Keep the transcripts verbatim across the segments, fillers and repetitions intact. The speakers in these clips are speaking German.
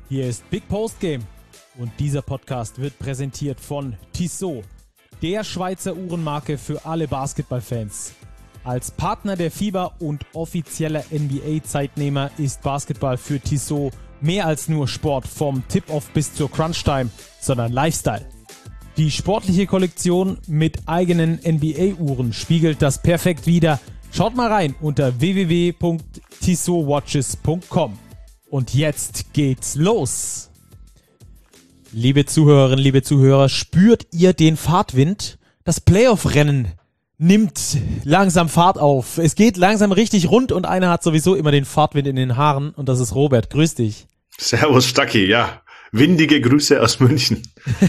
Hier ist Big Post Game und dieser Podcast wird präsentiert von Tissot, der Schweizer Uhrenmarke für alle Basketballfans. Als Partner der FIBA und offizieller N B A-Zeitnehmer ist Basketball für Tissot mehr als nur Sport vom Tip-Off bis zur Crunch-Time, sondern Lifestyle. Die sportliche Kollektion mit eigenen N B A-Uhren spiegelt das perfekt wider. Schaut mal rein unter w w w punkt tissot watches punkt com. Und jetzt geht's los. Liebe Zuhörerinnen, liebe Zuhörer, spürt ihr den Fahrtwind? Das Playoff-Rennen nimmt langsam Fahrt auf. Es geht langsam richtig rund und einer hat sowieso immer den Fahrtwind in den Haaren und das ist Robert. Grüß dich. Servus Stacki, ja. Windige Grüße aus München.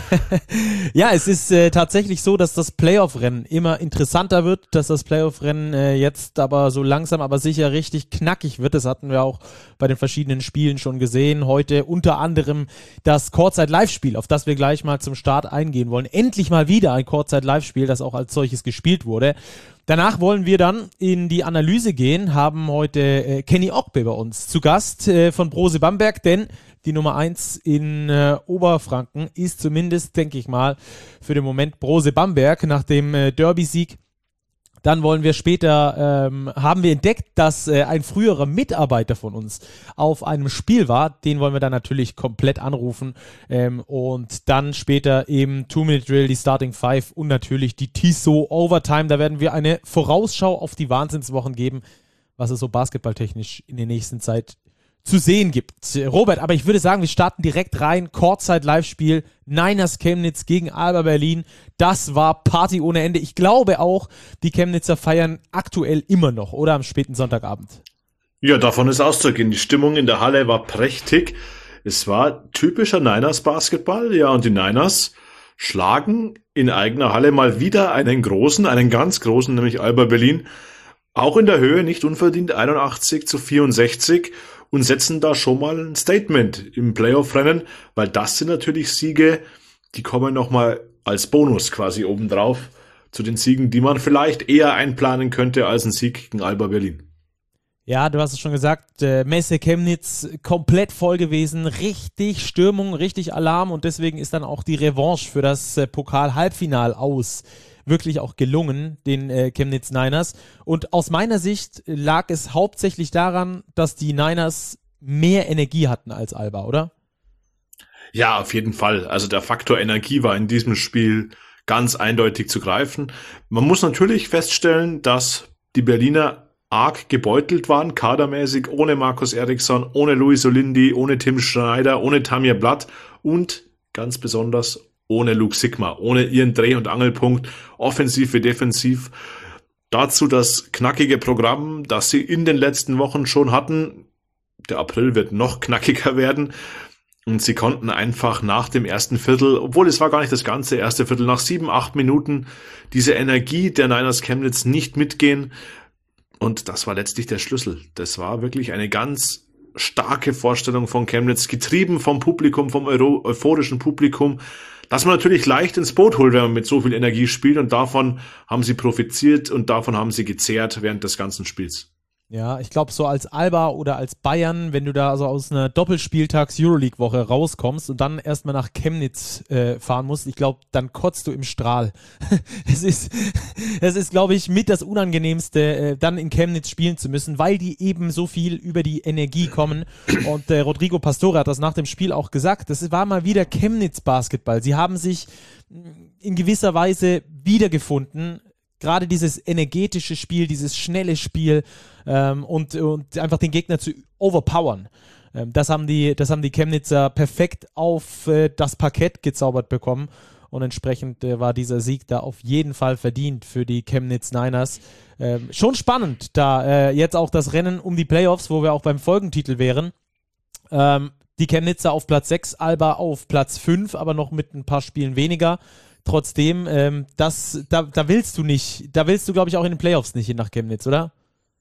Ja, es ist äh, tatsächlich so, dass das Playoff-Rennen immer interessanter wird, dass das Playoff-Rennen äh, jetzt aber so langsam, aber sicher richtig knackig wird. Das hatten wir auch bei den verschiedenen Spielen schon gesehen. Heute unter anderem das Courtside-Live-Spiel, auf das wir gleich mal zum Start eingehen wollen. Endlich mal wieder ein Courtside-Live-Spiel, das auch als solches gespielt wurde. Danach wollen wir dann in die Analyse gehen, haben heute äh, Kenny Ogbe bei uns zu Gast äh, von Brose Bamberg, denn die Nummer eins in äh, Oberfranken ist zumindest, denke ich mal, für den Moment Brose Bamberg nach dem äh, Derby-Sieg. Dann wollen wir später, ähm, haben wir entdeckt, dass äh, ein früherer Mitarbeiter von uns auf einem Spiel war. Den wollen wir dann natürlich komplett anrufen. Ähm, und dann später eben Two-Minute-Drill, die Starting Five und natürlich die Tissot Overtime. Da werden wir eine Vorausschau auf die Wahnsinnswochen geben, was es so basketballtechnisch in der nächsten Zeit zu sehen gibt. Robert, aber ich würde sagen, wir starten direkt rein. Courtside-Live-Spiel, Niners Chemnitz gegen Alba Berlin. Das war Party ohne Ende. Ich glaube auch, die Chemnitzer feiern aktuell immer noch, oder am späten Sonntagabend. Ja, davon ist auszugehen. Die Stimmung in der Halle war prächtig. Es war typischer Niners-Basketball. Ja, und die Niners schlagen in eigener Halle mal wieder einen großen, einen ganz großen, nämlich Alba Berlin. Auch in der Höhe, nicht unverdient, einundachtzig zu vierundsechzig. Und setzen da schon mal ein Statement im Playoff-Rennen, weil das sind natürlich Siege, die kommen nochmal als Bonus quasi obendrauf zu den Siegen, die man vielleicht eher einplanen könnte als ein Sieg gegen Alba Berlin. Ja, du hast es schon gesagt, äh, Messe Chemnitz komplett voll gewesen, richtig Stürmung, richtig Alarm und deswegen ist dann auch die Revanche für das äh, Pokal-Halbfinal aus wirklich auch gelungen, den äh, Chemnitz Niners. Und aus meiner Sicht lag es hauptsächlich daran, dass die Niners mehr Energie hatten als Alba, oder? Ja, auf jeden Fall. Also der Faktor Energie war in diesem Spiel ganz eindeutig zu greifen. Man muss natürlich feststellen, dass die Berliner arg gebeutelt waren, kadermäßig, ohne Markus Eriksson, ohne Luis Olindi, ohne Tim Schneider, ohne Tamir Blatt und ganz besonders ohne Luke Sigma, ohne ihren Dreh- und Angelpunkt, offensiv wie defensiv. Dazu das knackige Programm, das sie in den letzten Wochen schon hatten. Der April wird noch knackiger werden. Und sie konnten einfach nach dem ersten Viertel, obwohl es war gar nicht das ganze erste Viertel, nach sieben, acht Minuten diese Energie der Niners Chemnitz nicht mitgehen. Und das war letztlich der Schlüssel. Das war wirklich eine ganz starke Vorstellung von Chemnitz, getrieben vom Publikum, vom euphorischen Publikum, dass man natürlich leicht ins Boot holt, wenn man mit so viel Energie spielt, und davon haben sie profitiert und davon haben sie gezehrt während des ganzen Spiels. Ja, ich glaube, so als Alba oder als Bayern, wenn du da so aus einer Doppelspieltags-Euroleague-Woche rauskommst und dann erstmal nach Chemnitz äh, fahren musst, ich glaube, dann kotzt du im Strahl. Es ist, es ist, glaube ich, mit das Unangenehmste, äh, dann in Chemnitz spielen zu müssen, weil die eben so viel über die Energie kommen. Und äh, Rodrigo Pastore hat das nach dem Spiel auch gesagt. Das war mal wieder Chemnitz-Basketball. Sie haben sich in gewisser Weise wiedergefunden. Gerade dieses energetische Spiel, dieses schnelle Spiel ähm, und, und einfach den Gegner zu overpowern. Ähm, das haben die, das haben die Chemnitzer perfekt auf äh, das Parkett gezaubert bekommen und entsprechend äh, war dieser Sieg da auf jeden Fall verdient für die Chemnitz Niners. Ähm, schon spannend, da äh, jetzt auch das Rennen um die Playoffs, wo wir auch beim Folgentitel wären. Ähm, die Chemnitzer auf Platz sechs, Alba auf Platz fünf, aber noch mit ein paar Spielen weniger. Trotzdem, ähm, das, da, da willst du nicht, da willst du, glaube ich, auch in den Playoffs nicht hin nach Chemnitz, oder?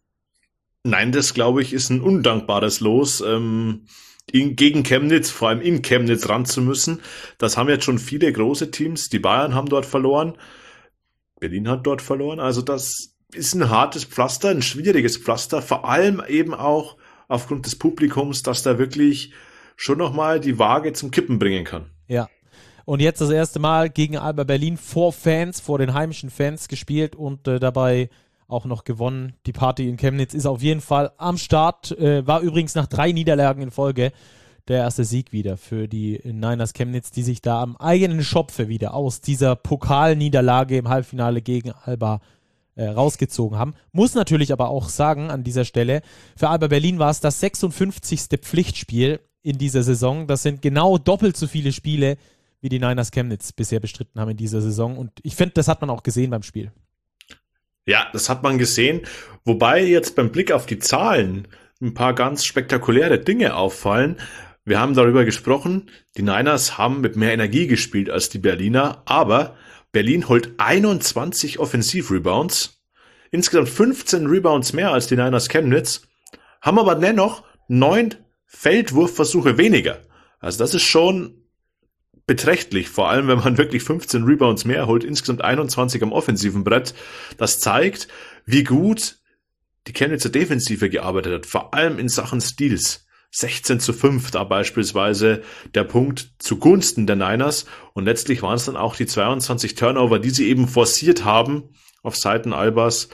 Nein, das, glaube ich, ist ein undankbares Los, ähm, in, gegen Chemnitz, vor allem in Chemnitz ran zu müssen. Das haben jetzt schon viele große Teams. Die Bayern haben dort verloren, Berlin hat dort verloren. Also das ist ein hartes Pflaster, ein schwieriges Pflaster, vor allem eben auch aufgrund des Publikums, das da wirklich schon nochmal die Waage zum Kippen bringen kann. Ja. Und jetzt das erste Mal gegen Alba Berlin vor Fans, vor den heimischen Fans gespielt und äh, dabei auch noch gewonnen. Die Party in Chemnitz ist auf jeden Fall am Start. Äh, war übrigens nach drei Niederlagen in Folge der erste Sieg wieder für die Niners Chemnitz, die sich da am eigenen Schopfe wieder aus dieser Pokalniederlage im Halbfinale gegen Alba äh, rausgezogen haben. Muss natürlich aber auch sagen an dieser Stelle, für Alba Berlin war es das sechsundfünfzigste Pflichtspiel in dieser Saison. Das sind genau doppelt so viele Spiele, wie die Niners Chemnitz bisher bestritten haben in dieser Saison. Und ich finde, das hat man auch gesehen beim Spiel. Ja, das hat man gesehen. Wobei jetzt beim Blick auf die Zahlen ein paar ganz spektakuläre Dinge auffallen. Wir haben darüber gesprochen, die Niners haben mit mehr Energie gespielt als die Berliner, aber Berlin holt einundzwanzig Offensiv-Rebounds, insgesamt fünfzehn Rebounds mehr als die Niners Chemnitz, haben aber dennoch neun Feldwurfversuche weniger. Also das ist schon beträchtlich, vor allem wenn man wirklich fünfzehn Rebounds mehr holt, insgesamt einundzwanzig am offensiven Brett. Das zeigt, wie gut die Chemnitzer Defensive gearbeitet hat, vor allem in Sachen Steals. sechzehn zu fünf da beispielsweise der Punkt zugunsten der Niners und letztlich waren es dann auch die zweiundzwanzig Turnover, die sie eben forciert haben auf Seiten Albas,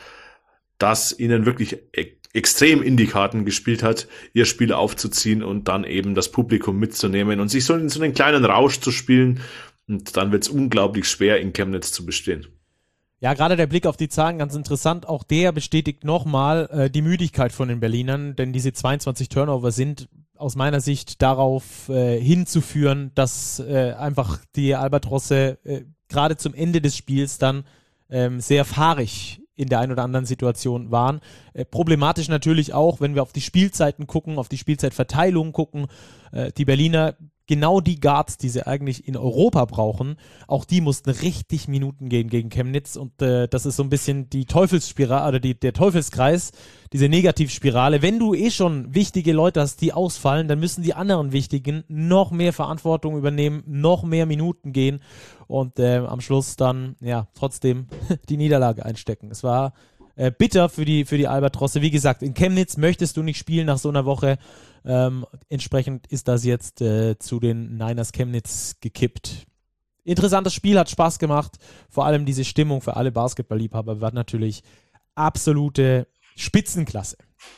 das ihnen wirklich e- extrem in die Karten gespielt hat, ihr Spiel aufzuziehen und dann eben das Publikum mitzunehmen und sich so in so einen kleinen Rausch zu spielen und dann wird es unglaublich schwer in Chemnitz zu bestehen. Ja, gerade der Blick auf die Zahlen ganz interessant. Auch der bestätigt nochmal äh, die Müdigkeit von den Berlinern, denn diese zweiundzwanzig Turnover sind aus meiner Sicht darauf äh, hinzuführen, dass äh, einfach die Albatrosse äh, gerade zum Ende des Spiels dann ähm, sehr fahrig in der einen oder anderen Situation waren. Äh, problematisch natürlich auch, wenn wir auf die Spielzeiten gucken, auf die Spielzeitverteilung gucken. Äh, die Berliner, genau die Guards, die sie eigentlich in Europa brauchen, auch die mussten richtig Minuten gehen gegen Chemnitz und äh, das ist so ein bisschen die Teufelsspirale oder die, der Teufelskreis, diese Negativspirale. Wenn du eh schon wichtige Leute hast, die ausfallen, dann müssen die anderen Wichtigen noch mehr Verantwortung übernehmen, noch mehr Minuten gehen und äh, am Schluss dann ja trotzdem die Niederlage einstecken. Es war äh, bitter für die, für die Albatrosse. Wie gesagt, in Chemnitz möchtest du nicht spielen nach so einer Woche. Ähm, entsprechend ist das jetzt äh, zu den Niners Chemnitz gekippt. Interessantes Spiel, hat Spaß gemacht. Vor allem diese Stimmung für alle Basketballliebhaber war natürlich absolute Spitzenklasse.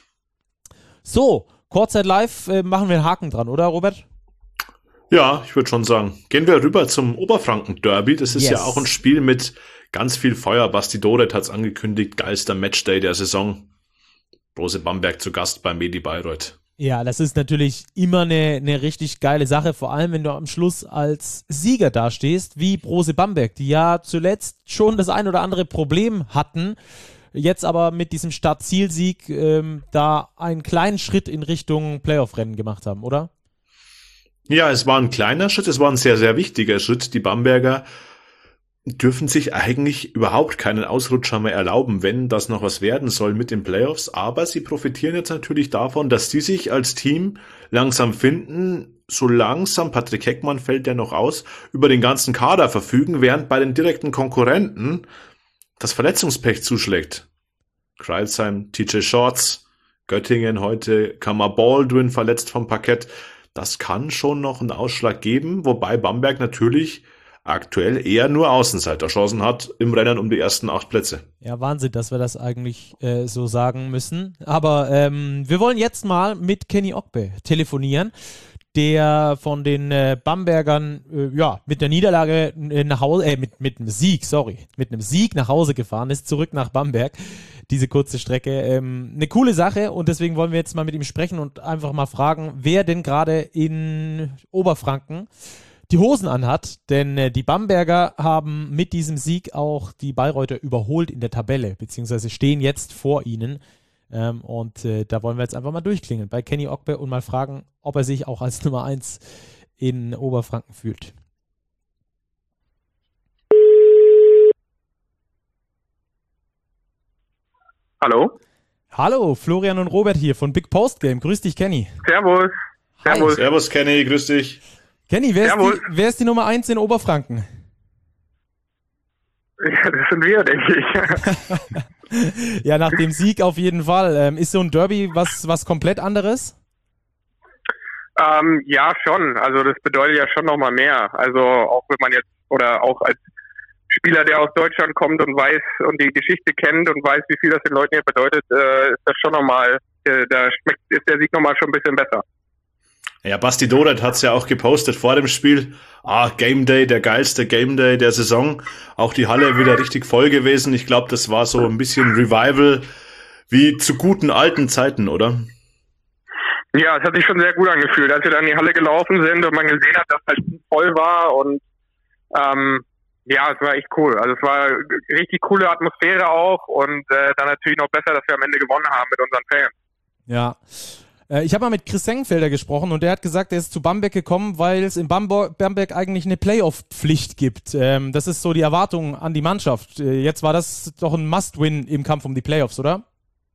So, Kurzzeit live, äh, machen wir einen Haken dran, oder Robert? Ja, ich würde schon sagen. Gehen wir rüber zum Oberfranken-Derby. Das ist Yes. ja auch ein Spiel mit ganz viel Feuer. Basti Doret hat es angekündigt. Geilster Matchday der Saison. Brose Bamberg zu Gast bei Medi Bayreuth. Ja, das ist natürlich immer eine, eine richtig geile Sache, vor allem wenn du am Schluss als Sieger dastehst, wie Brose Bamberg, die ja zuletzt schon das ein oder andere Problem hatten, jetzt aber mit diesem Start-Ziel-Sieg ähm, da einen kleinen Schritt in Richtung Playoff-Rennen gemacht haben, oder? Ja, es war ein kleiner Schritt, es war ein sehr, sehr wichtiger Schritt. Die Bamberger dürfen sich eigentlich überhaupt keinen Ausrutscher mehr erlauben, wenn das noch was werden soll mit den Playoffs. Aber sie profitieren jetzt natürlich davon, dass sie sich als Team langsam finden, so langsam, Patrick Heckmann fällt ja noch aus, über den ganzen Kader verfügen, während bei den direkten Konkurrenten das Verletzungspech zuschlägt. Kreilsheim, T J Shorts, Göttingen heute, Kamar Baldwin verletzt vom Parkett. Das kann schon noch einen Ausschlag geben, wobei Bamberg natürlich aktuell eher nur Außenseiterchancen hat im Rennen um die ersten acht Plätze. Ja, Wahnsinn, dass wir das eigentlich äh, so sagen müssen. Aber ähm, wir wollen jetzt mal mit Kenny Ogbe telefonieren, der von den äh, Bambergern äh, ja mit der Niederlage äh, nach Hause, äh, mit, mit einem Sieg, sorry, mit einem Sieg nach Hause gefahren ist, zurück nach Bamberg, diese kurze Strecke. Ähm, eine coole Sache und deswegen wollen wir jetzt mal mit ihm sprechen und einfach mal fragen, wer denn gerade in Oberfranken die Hosen anhat, denn äh, die Bamberger haben mit diesem Sieg auch die Bayreuther überholt in der Tabelle, beziehungsweise stehen jetzt vor ihnen. Ähm, und äh, da wollen wir jetzt einfach mal durchklingeln bei Kenny Ogbe und mal fragen, ob er sich auch als Nummer eins in Oberfranken fühlt. Hallo? Hallo, Florian und Robert hier von Big Post Game. Grüß dich, Kenny. Servus. Servus. Servus, Kenny, grüß dich. Kenny, wer ist, die, wer ist die Nummer eins in Oberfranken? Ja, das sind wir, denke ich. Ja, nach dem Sieg auf jeden Fall. Ähm, ist so ein Derby was, was komplett anderes? Ähm, ja, schon. Also das bedeutet ja schon nochmal mehr. Also auch wenn man jetzt, oder auch als Spieler, der aus Deutschland kommt und weiß und die Geschichte kennt und weiß, wie viel das den Leuten hier bedeutet, äh, ist das schon nochmal, äh, da schmeckt, ist der Sieg nochmal schon ein bisschen besser. Ja, Basti Doret hat's ja auch gepostet vor dem Spiel. Ah, Game Day, der geilste Game Day der Saison. Auch die Halle wieder richtig voll gewesen. Ich glaube, das war so ein bisschen Revival wie zu guten alten Zeiten, oder? Ja, es hat sich schon sehr gut angefühlt, als wir dann in die Halle gelaufen sind und man gesehen hat, dass halt voll war und ähm, ja, es war echt cool. Also es war richtig coole Atmosphäre auch und äh, dann natürlich noch besser, dass wir am Ende gewonnen haben mit unseren Fans. Ja. Ich habe mal mit Chris Sengenfelder gesprochen und der hat gesagt, er ist zu Bamberg gekommen, weil es in Bamberg, Bamberg eigentlich eine Playoff-Pflicht gibt. Ähm, das ist so die Erwartung an die Mannschaft. Äh, jetzt war das doch ein Must-Win im Kampf um die Playoffs, oder?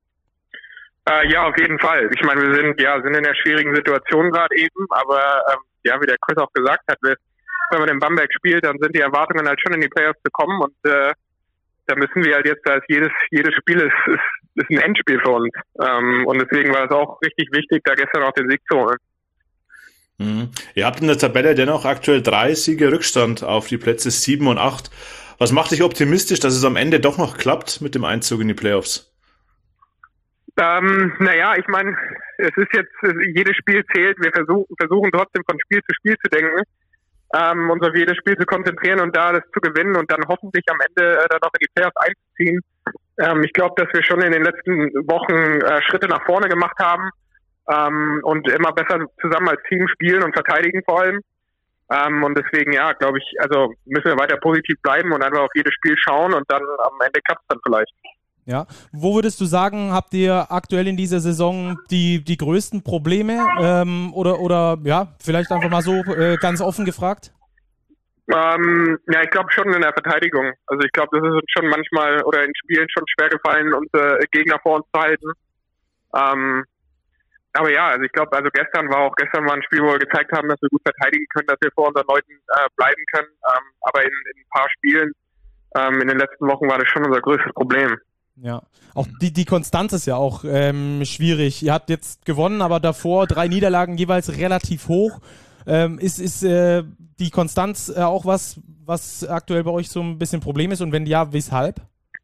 Äh, ja, auf jeden Fall. Ich meine, wir sind ja sind in einer schwierigen Situation gerade eben, aber ähm, ja, wie der Chris auch gesagt hat, wir, wenn man in Bamberg spielt, dann sind die Erwartungen halt schon in die Playoffs zu kommen und äh, da müssen wir halt jetzt, als jedes jedes Spiel ist, ist, ist ein Endspiel für uns. Ähm, und deswegen war es auch richtig wichtig, da gestern auch den Sieg zu holen. Mhm. Ihr habt in der Tabelle dennoch aktuell drei Siege Rückstand auf die Plätze sieben und acht. Was macht dich optimistisch, dass es am Ende doch noch klappt mit dem Einzug in die Playoffs? Ähm, naja, ich meine, es ist jetzt, jedes Spiel zählt. Wir versuchen, versuchen trotzdem von Spiel zu Spiel zu denken. Ähm, uns auf jedes Spiel zu konzentrieren und da das zu gewinnen und dann hoffentlich am Ende äh, dann noch in die Playoffs einzuziehen. Ähm, ich glaube, dass wir schon in den letzten Wochen äh, Schritte nach vorne gemacht haben ähm, und immer besser zusammen als Team spielen und verteidigen vor allem. Ähm, und deswegen, ja, glaube ich, also müssen wir weiter positiv bleiben und einfach auf jedes Spiel schauen und dann am Ende klappt es dann vielleicht. Ja, wo würdest du sagen, habt ihr aktuell in dieser Saison die, die größten Probleme ähm, oder, oder ja, vielleicht einfach mal so äh, ganz offen gefragt? Ähm, ja, ich glaube schon in der Verteidigung. Also ich glaube, das ist uns schon manchmal oder in Spielen schon schwer gefallen, unsere Gegner vor uns zu halten. Ähm, aber ja, also ich glaube, also gestern war auch gestern war ein Spiel, wo wir gezeigt haben, dass wir gut verteidigen können, dass wir vor unseren Leuten äh, bleiben können. Ähm, aber in, in ein paar Spielen ähm, in den letzten Wochen war das schon unser größtes Problem. Ja, auch die, die Konstanz ist ja auch ähm, schwierig. Ihr habt jetzt gewonnen, aber davor drei Niederlagen jeweils relativ hoch. Ähm, ist ist äh, die Konstanz äh, auch was, was aktuell bei euch so ein bisschen Problem ist? Und wenn ja, weshalb?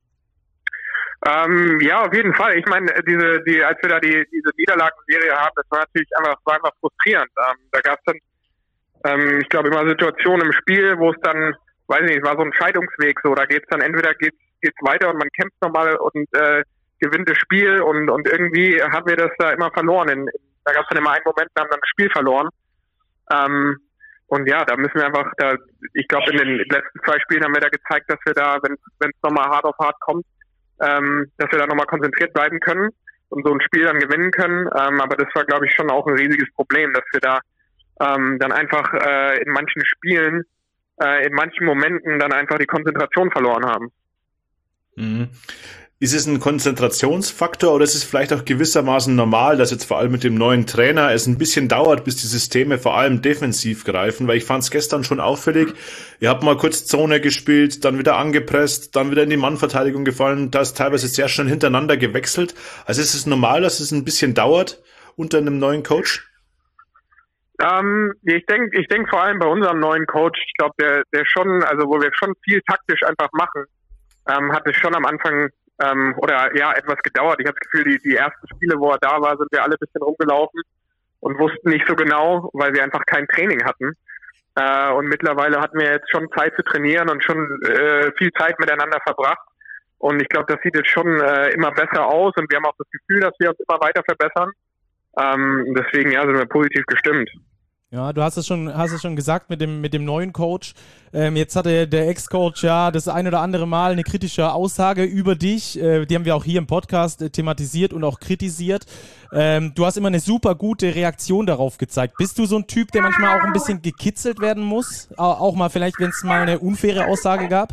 Ähm, ja, auf jeden Fall. Ich meine, diese, die, als wir da die, diese Niederlagenserie haben, das war natürlich einfach, war einfach frustrierend. Ähm, da gab es dann, ähm, ich glaube, immer Situationen im Spiel, wo es dann, weiß nicht, es war so ein Scheidungsweg so. Da geht's dann entweder geht's geht's weiter und man kämpft nochmal und äh, gewinnt das Spiel und und irgendwie haben wir das da immer verloren. In, in, da gab es dann immer einen Moment, wir haben dann das Spiel verloren. Ähm, und ja, da müssen wir einfach, da, ich glaube, in den letzten zwei Spielen haben wir da gezeigt, dass wir da, wenn wenn es nochmal hart auf hart kommt, ähm, dass wir da nochmal konzentriert bleiben können und so ein Spiel dann gewinnen können. Ähm, aber das war, glaube ich, schon auch ein riesiges Problem, dass wir da ähm, dann einfach äh, in manchen Spielen, äh, in manchen Momenten dann einfach die Konzentration verloren haben. Mhm. Ist es ein Konzentrationsfaktor oder ist es vielleicht auch gewissermaßen normal, dass jetzt vor allem mit dem neuen Trainer es ein bisschen dauert, bis die Systeme vor allem defensiv greifen? Weil ich fand es gestern schon auffällig. Ihr habt mal kurz Zone gespielt, dann wieder angepresst, dann wieder in die Mannverteidigung gefallen. Da ist teilweise sehr schnell hintereinander gewechselt. Also ist es normal, dass es ein bisschen dauert unter einem neuen Coach? Ähm, ich denke, ich denke vor allem bei unserem neuen Coach, ich glaube, der, der schon, also wo wir schon viel taktisch einfach machen, ähm, hat es schon am Anfang ähm, oder ja etwas gedauert. Ich habe das Gefühl, die, die ersten Spiele, wo er da war, sind wir alle ein bisschen rumgelaufen und wussten nicht so genau, weil wir einfach kein Training hatten. Äh, und mittlerweile hatten wir jetzt schon Zeit zu trainieren und schon äh, viel Zeit miteinander verbracht. Und ich glaube, das sieht jetzt schon äh, immer besser aus und wir haben auch das Gefühl, dass wir uns immer weiter verbessern. Ähm, deswegen ja, sind wir positiv gestimmt. Ja, du hast es schon, hast es schon gesagt mit dem, mit dem neuen Coach. Ähm, jetzt hatte der Ex-Coach ja das ein oder andere Mal eine kritische Aussage über dich. Äh, die haben wir auch hier im Podcast äh, thematisiert und auch kritisiert. Ähm, du hast immer eine super gute Reaktion darauf gezeigt. Bist du so ein Typ, der manchmal auch ein bisschen gekitzelt werden muss? Auch mal vielleicht, wenn es mal eine unfaire Aussage gab?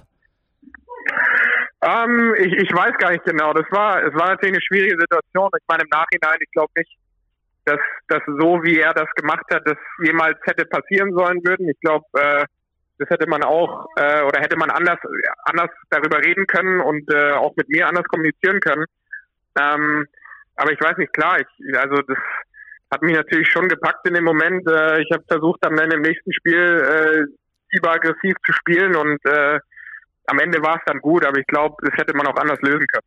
Ähm, ich, ich weiß gar nicht genau. Das war, es war natürlich eine schwierige Situation. Ich meine, im Nachhinein, ich glaube nicht, dass das so, wie er das gemacht hat, das jemals hätte passieren sollen würden. Ich glaube, äh, das hätte man auch äh, oder hätte man anders anders darüber reden können und äh, auch mit mir anders kommunizieren können. Ähm, aber ich weiß nicht, klar, ich also das hat mich natürlich schon gepackt in dem Moment. Äh, ich habe versucht, dann im nächsten Spiel äh, überaggressiv zu spielen und äh, am Ende war es dann gut, aber ich glaube, das hätte man auch anders lösen können.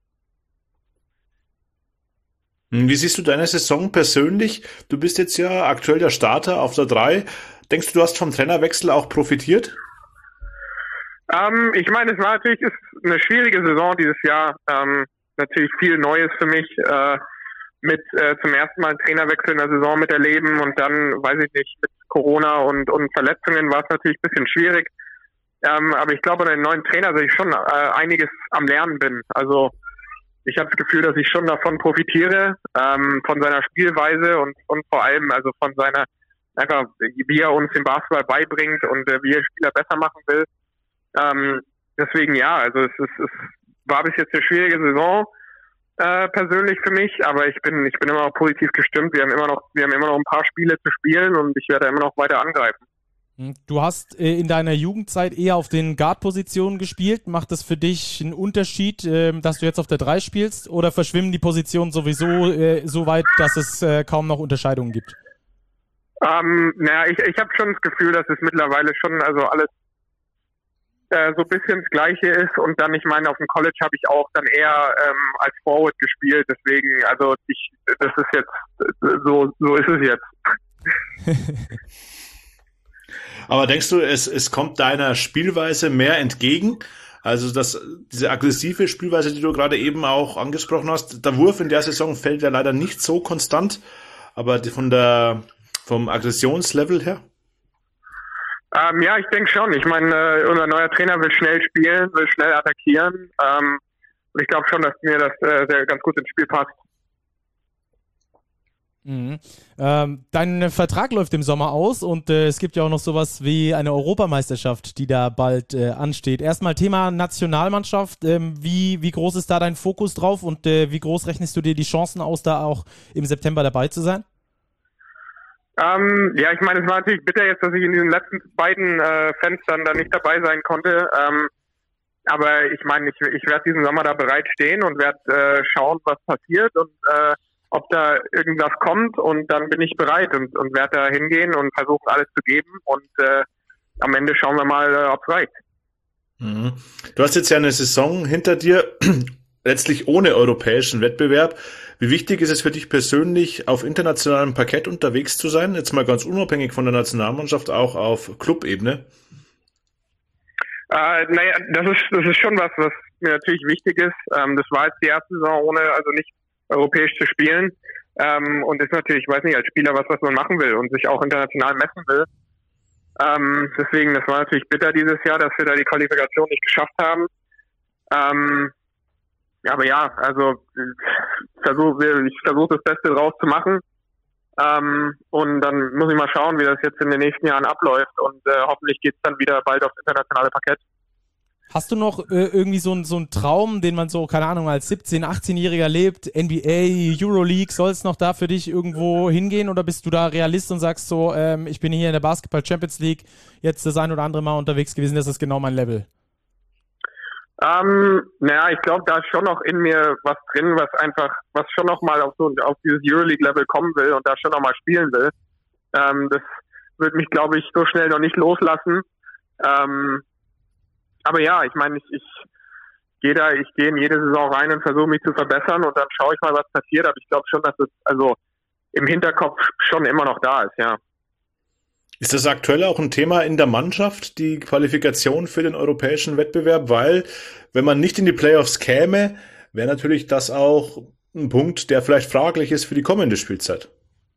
Wie siehst du deine Saison persönlich? Du bist jetzt ja aktuell der Starter auf der drei. Denkst du, du hast vom Trainerwechsel auch profitiert? Ähm, ich meine, es war natürlich ist eine schwierige Saison dieses Jahr. Ähm, natürlich viel Neues für mich. Äh, mit äh, zum ersten Mal einen Trainerwechsel in der Saison miterleben und dann, weiß ich nicht, mit Corona und, und Verletzungen war es natürlich ein bisschen schwierig. Ähm, aber ich glaube, bei den neuen Trainer, dass ich schon äh, einiges am Lernen bin. Also ich habe das Gefühl, dass ich schon davon profitiere, ähm, von seiner Spielweise und, und vor allem also von seiner, einfach wie er uns den Basketball beibringt und äh, wie er Spieler besser machen will. Ähm, deswegen ja, also es, ist, es war bis jetzt eine schwierige Saison äh, persönlich für mich, aber ich bin ich bin immer noch positiv gestimmt. Wir haben immer noch wir haben immer noch ein paar Spiele zu spielen und ich werde immer noch weiter angreifen. Du hast äh, in deiner Jugendzeit eher auf den Guard-Positionen gespielt. Macht das für dich einen Unterschied, äh, dass du jetzt auf der drei spielst, oder verschwimmen die Positionen sowieso äh, so weit, dass es äh, kaum noch Unterscheidungen gibt? Ähm, naja, ich, ich habe schon das Gefühl, dass es mittlerweile schon also alles äh, so ein bisschen das Gleiche ist und dann, ich meine, auf dem College habe ich auch dann eher ähm, als Forward gespielt, deswegen, also ich, das ist jetzt, so, so ist es jetzt. Aber denkst du, es, es kommt deiner Spielweise mehr entgegen? Also das, diese aggressive Spielweise, die du gerade eben auch angesprochen hast, der Wurf in der Saison fällt ja leider nicht so konstant, aber von der, vom Aggressionslevel her? Ähm, ja, ich denke schon. Ich meine, äh, unser neuer Trainer will schnell spielen, will schnell attackieren. Ähm, und ich glaube schon, dass mir das äh, sehr ganz gut ins Spiel passt. Mhm. Ähm, dein Vertrag läuft im Sommer aus und äh, es gibt ja auch noch sowas wie eine Europameisterschaft, die da bald äh, ansteht. Erstmal Thema Nationalmannschaft. Ähm, wie, wie groß ist da dein Fokus drauf und äh, wie groß rechnest du dir die Chancen aus, da auch im September dabei zu sein? Ähm, ja, ich meine, es war natürlich bitter jetzt, dass ich in diesen letzten beiden äh, Fenstern da nicht dabei sein konnte. Ähm, aber ich meine, ich, ich werde diesen Sommer da bereit stehen und werde äh, schauen, was passiert und äh, ob da irgendwas kommt, und dann bin ich bereit und, und werde da hingehen und versuchen, alles zu geben, und äh, am Ende schauen wir mal, äh, ob es reicht. Mhm. Du hast jetzt ja eine Saison hinter dir, letztlich ohne europäischen Wettbewerb. Wie wichtig ist es für dich persönlich, auf internationalem Parkett unterwegs zu sein? Jetzt mal ganz unabhängig von der Nationalmannschaft, auch auf Clubebene. Äh, naja, das ist, das ist schon was, was mir natürlich wichtig ist. Ähm, das war jetzt die erste Saison ohne, also nicht europäisch zu spielen. Ähm, und ist natürlich, ich weiß nicht, als Spieler was, was man machen will und sich auch international messen will. Ähm, deswegen, das war natürlich bitter dieses Jahr, dass wir da die Qualifikation nicht geschafft haben. Ähm, aber ja, also ich versuche ich versuch das Beste draus zu machen. Ähm, und dann muss ich mal schauen, wie das jetzt in den nächsten Jahren abläuft. Und äh, hoffentlich geht es dann wieder bald aufs internationale Parkett. Hast du noch äh, irgendwie so, so einen Traum, den man so, keine Ahnung, als siebzehn-, achtzehnjähriger lebt? N B A, Euroleague, soll es noch da für dich irgendwo hingehen? Oder bist du da Realist und sagst so, ähm, ich bin hier in der Basketball Champions League jetzt das ein oder andere Mal unterwegs gewesen, das ist genau mein Level? Ähm, naja, ich glaube, da ist schon noch in mir was drin, was einfach, was schon noch mal auf so auf dieses Euroleague-Level kommen will und da schon noch mal spielen will. Ähm, das wird mich, glaube ich, so schnell noch nicht loslassen. Ähm, aber ja, ich meine, ich, ich gehe da, ich gehe in jede Saison rein und versuche mich zu verbessern und dann schaue ich mal, was passiert. Aber ich glaube schon, dass es also im Hinterkopf schon immer noch da ist, ja. Ist das aktuell auch ein Thema in der Mannschaft, die Qualifikation für den europäischen Wettbewerb? Weil, wenn man nicht in die Playoffs käme, wäre natürlich das auch ein Punkt, der vielleicht fraglich ist für die kommende Spielzeit.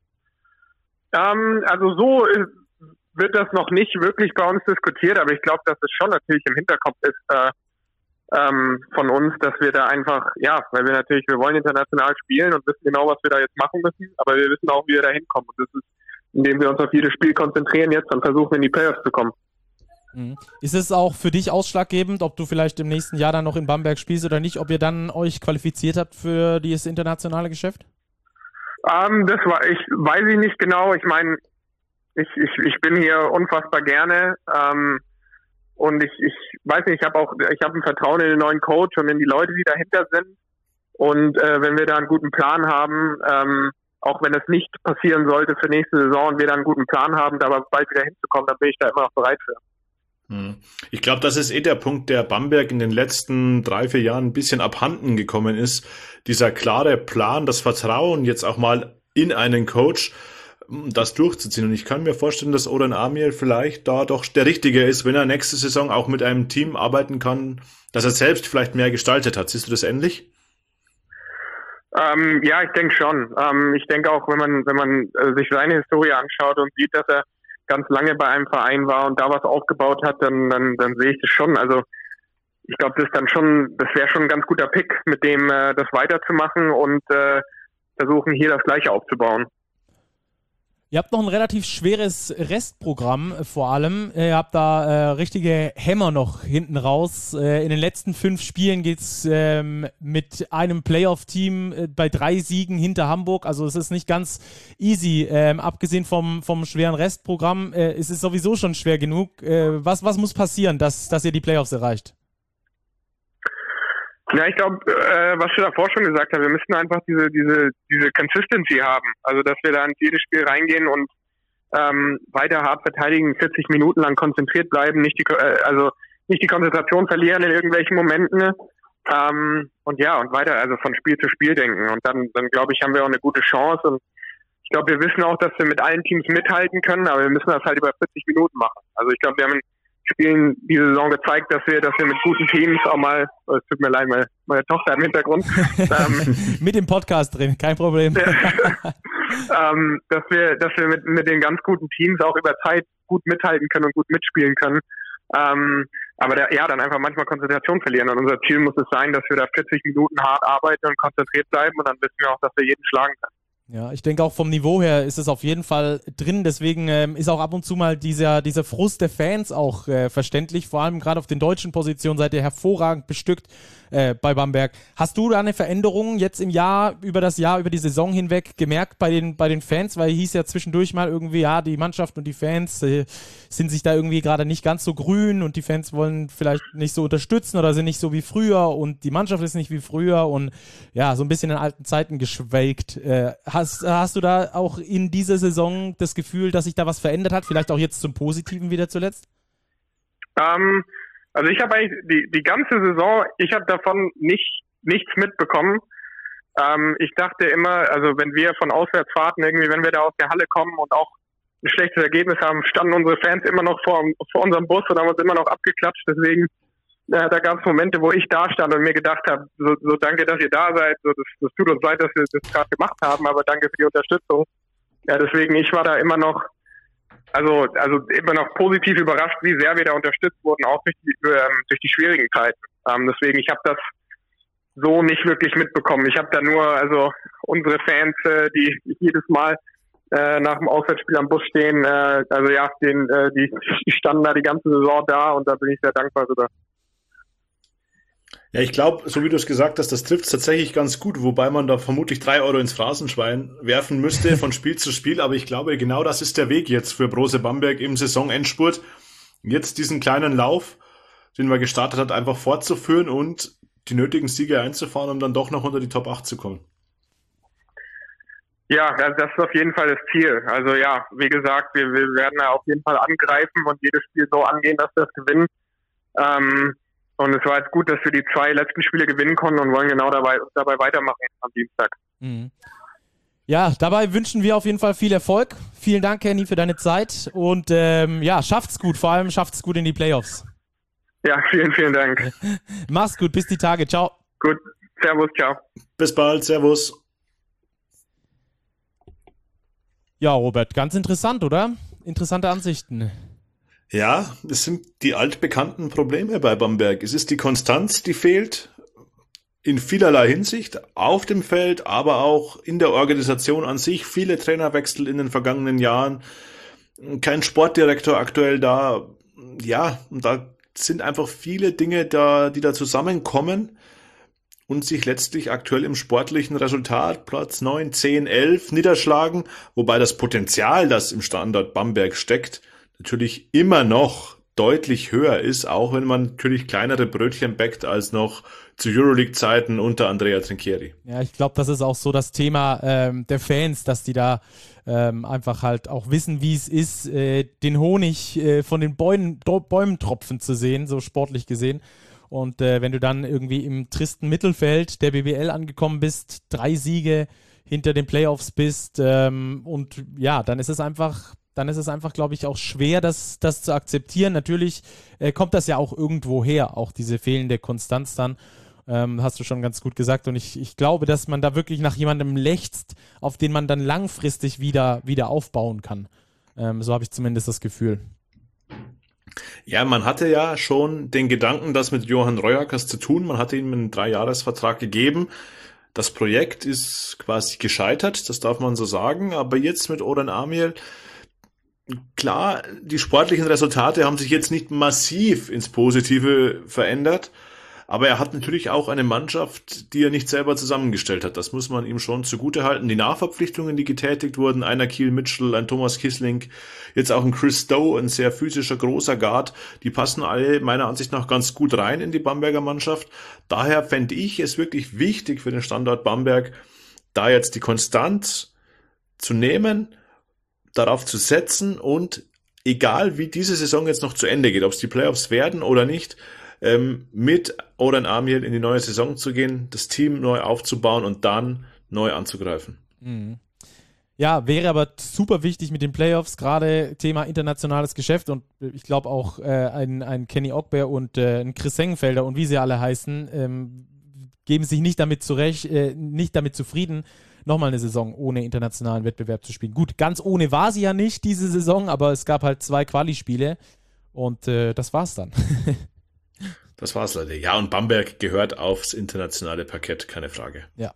Ähm, also so ist, wird das noch nicht wirklich bei uns diskutiert, aber ich glaube, dass es schon natürlich im Hinterkopf ist äh, ähm, von uns, dass wir da einfach, ja, weil wir natürlich, wir wollen international spielen und wissen genau, was wir da jetzt machen müssen, aber wir wissen auch, wie wir da hinkommen. Und das ist, indem wir uns auf jedes Spiel konzentrieren jetzt und versuchen, in die Playoffs zu kommen. Mhm. Ist es auch für dich ausschlaggebend, ob du vielleicht im nächsten Jahr dann noch in Bamberg spielst oder nicht, ob ihr dann euch qualifiziert habt für dieses internationale Geschäft? Ähm, das war, ich weiß ich nicht genau. Ich meine, ich, ich, ich bin hier unfassbar gerne ähm, und ich, ich weiß nicht, ich habe auch, ich habe ein Vertrauen in den neuen Coach und in die Leute, die dahinter sind. Und äh, wenn wir da einen guten Plan haben, ähm, auch wenn es nicht passieren sollte für nächste Saison und wir dann einen guten Plan haben, da aber bald wieder hinzukommen, dann bin ich da immer noch bereit für. Ich glaube, das ist eh der Punkt, der Bamberg in den letzten drei, vier Jahren ein bisschen abhanden gekommen ist. Dieser klare Plan, das Vertrauen jetzt auch mal in einen Coach, das durchzuziehen. Und ich kann mir vorstellen, dass Orhan Amir vielleicht da doch der Richtige ist, wenn er nächste Saison auch mit einem Team arbeiten kann, das er selbst vielleicht mehr gestaltet hat. Siehst du das ähnlich? Ähm, ja, ich denke schon. Ähm, ich denke auch, wenn man, wenn man äh, sich seine Historie anschaut und sieht, dass er ganz lange bei einem Verein war und da was aufgebaut hat, dann, dann, dann sehe ich das schon. Also ich glaube, das ist dann schon, das wäre schon ein ganz guter Pick, mit dem äh, das weiterzumachen und äh, versuchen hier das Gleiche aufzubauen. Ihr habt noch ein relativ schweres Restprogramm vor allem. Ihr habt da äh, richtige Hämmer noch hinten raus. Äh, in den letzten fünf Spielen geht's ähm, mit einem Playoff-Team äh, bei drei Siegen hinter Hamburg. Also es ist nicht ganz easy. Ähm, abgesehen vom, vom schweren Restprogramm äh, es ist sowieso schon schwer genug. Äh, was, was muss passieren, dass, dass ihr die Playoffs erreicht? Ja, ich glaube, äh, was du davor schon gesagt hast, wir müssen einfach diese diese diese Consistency haben. Also, dass wir da in jedes Spiel reingehen und ähm, weiter hart verteidigen, vierzig Minuten lang konzentriert bleiben, nicht die äh, also nicht die Konzentration verlieren in irgendwelchen Momenten ähm, und ja und weiter also von Spiel zu Spiel denken. Und dann dann glaube ich, haben wir auch eine gute Chance. Und ich glaube, wir wissen auch, dass wir mit allen Teams mithalten können, aber wir müssen das halt über vierzig Minuten machen. Also ich glaube, wir haben ein Spielen diese Saison gezeigt, dass wir, dass wir mit guten Teams auch mal, oh, es tut mir leid, meine, meine Tochter im Hintergrund. ähm, mit dem Podcast drin, kein Problem. ähm, dass wir, dass wir mit, mit den ganz guten Teams auch über Zeit gut mithalten können und gut mitspielen können. Ähm, aber der, ja, dann einfach manchmal Konzentration verlieren. Und unser Ziel muss es sein, dass wir da vierzig Minuten hart arbeiten und konzentriert bleiben und dann wissen wir auch, dass wir jeden schlagen können. Ja, ich denke auch vom Niveau her ist es auf jeden Fall drin, deswegen ähm, ist auch ab und zu mal dieser, dieser Frust der Fans auch äh, verständlich, vor allem gerade auf den deutschen Positionen seid ihr hervorragend bestückt äh, bei Bamberg. Hast du da eine Veränderung jetzt im Jahr, über das Jahr, über die Saison hinweg gemerkt bei den, bei den Fans, weil hieß ja zwischendurch mal irgendwie, ja, die Mannschaft und die Fans äh, sind sich da irgendwie gerade nicht ganz so grün und die Fans wollen vielleicht nicht so unterstützen oder sind nicht so wie früher und die Mannschaft ist nicht wie früher und ja, so ein bisschen in alten Zeiten geschwelgt. Äh, Hast, hast du da auch in dieser Saison das Gefühl, dass sich da was verändert hat? Vielleicht auch jetzt zum Positiven wieder zuletzt? Ähm, also ich habe eigentlich die, die ganze Saison, ich habe davon nicht nichts mitbekommen. Ähm, ich dachte immer, also wenn wir von Auswärtsfahrten irgendwie, wenn wir da aus der Halle kommen und auch ein schlechtes Ergebnis haben, standen unsere Fans immer noch vor, vor unserem Bus und haben uns immer noch abgeklatscht. Deswegen Ja, da gab es Momente, wo ich da stand und mir gedacht habe, so, so danke, dass ihr da seid, so, das, das tut uns leid, dass wir das gerade gemacht haben, aber danke für die Unterstützung. Ja, deswegen, ich war da immer noch, also also immer noch positiv überrascht, wie sehr wir da unterstützt wurden, auch durch die, ähm, durch die schwierigen Zeiten. Ähm, deswegen, ich habe das so nicht wirklich mitbekommen. Ich habe da nur, also unsere Fans, äh, die jedes Mal äh, nach dem Auswärtsspiel am Bus stehen, äh, also ja, den, äh, die, die standen da die ganze Saison da und da bin ich sehr dankbar sogar. Ja, ich glaube, so wie du es gesagt hast, das trifft es tatsächlich ganz gut, wobei man da vermutlich drei Euro ins Phrasenschwein werfen müsste von Spiel zu Spiel. Aber ich glaube, genau das ist der Weg jetzt für Brose Bamberg im Saisonendspurt. Jetzt diesen kleinen Lauf, den man gestartet hat, einfach fortzuführen und die nötigen Siege einzufahren, um dann doch noch unter die Top acht zu kommen. Ja, das ist auf jeden Fall das Ziel. Also ja, wie gesagt, wir, wir werden da auf jeden Fall angreifen und jedes Spiel so angehen, dass wir es gewinnen. Ähm, Und es war jetzt gut, dass wir die zwei letzten Spiele gewinnen konnten und wollen genau dabei, dabei weitermachen am Dienstag. Mhm. Ja, dabei wünschen wir auf jeden Fall viel Erfolg. Vielen Dank, Kenny, für deine Zeit. Und ähm, ja, schafft's gut. Vor allem schafft's gut in die Playoffs. Ja, vielen, vielen Dank. Mach's gut. Bis die Tage. Ciao. Gut. Servus. Ciao. Bis bald. Servus. Ja, Robert, ganz interessant, oder? Interessante Ansichten. Ja, es sind die altbekannten Probleme bei Bamberg. Es ist die Konstanz, die fehlt in vielerlei Hinsicht auf dem Feld, aber auch in der Organisation an sich. Viele Trainerwechsel in den vergangenen Jahren, kein Sportdirektor aktuell da. Ja, und da sind einfach viele Dinge da, die da zusammenkommen und sich letztlich aktuell im sportlichen Resultat Platz neun, zehn, elf niederschlagen, wobei das Potenzial, das im Standort Bamberg steckt, natürlich immer noch deutlich höher ist, auch wenn man natürlich kleinere Brötchen backt als noch zu Euroleague-Zeiten unter Andrea Trinchieri. Ja, ich glaube, das ist auch so das Thema ähm, der Fans, dass die da ähm, einfach halt auch wissen, wie es ist, äh, den Honig äh, von den Bäumen, Bäumen tropfen zu sehen, so sportlich gesehen. Und äh, wenn du dann irgendwie im tristen Mittelfeld der B B L angekommen bist, drei Siege hinter den Playoffs bist ähm, und ja, dann ist es einfach... dann ist es einfach, glaube ich, auch schwer, das, das zu akzeptieren. Natürlich äh, kommt das ja auch irgendwo her, auch diese fehlende Konstanz dann, ähm, hast du schon ganz gut gesagt. Und ich, ich glaube, dass man da wirklich nach jemandem lechzt, auf den man dann langfristig wieder, wieder aufbauen kann. Ähm, so habe ich zumindest das Gefühl. Ja, man hatte ja schon den Gedanken, das mit Johan Royakkers zu tun. Man hatte ihm einen Dreijahresvertrag gegeben. Das Projekt ist quasi gescheitert, das darf man so sagen. Aber jetzt mit Oren Amiel, klar, die sportlichen Resultate haben sich jetzt nicht massiv ins Positive verändert, aber er hat natürlich auch eine Mannschaft, die er nicht selber zusammengestellt hat. Das muss man ihm schon zugutehalten. Die Nachverpflichtungen, die getätigt wurden, ein Akil Mitchell, ein Thomas Kissling, jetzt auch ein Chris Stowe, ein sehr physischer, großer Guard, die passen alle meiner Ansicht nach ganz gut rein in die Bamberger Mannschaft. Daher fände ich es wirklich wichtig für den Standort Bamberg, da jetzt die Konstanz zu nehmen, darauf zu setzen und egal wie diese Saison jetzt noch zu Ende geht, ob es die Playoffs werden oder nicht, ähm, mit Oren Amiel in die neue Saison zu gehen, das Team neu aufzubauen und dann neu anzugreifen. Mhm. Ja, wäre aber super wichtig mit den Playoffs, gerade Thema internationales Geschäft und ich glaube auch äh, ein, ein Kenny Ogber und äh, ein Chris Sengenfelder und wie sie alle heißen, ähm, geben sich nicht damit zurecht, äh, nicht damit zufrieden, nochmal eine Saison ohne internationalen Wettbewerb zu spielen. Gut, ganz ohne war sie ja nicht diese Saison, aber es gab halt zwei Quali-Spiele und äh, das war's dann. Das war's leider. Ja, und Bamberg gehört aufs internationale Parkett, keine Frage. Ja.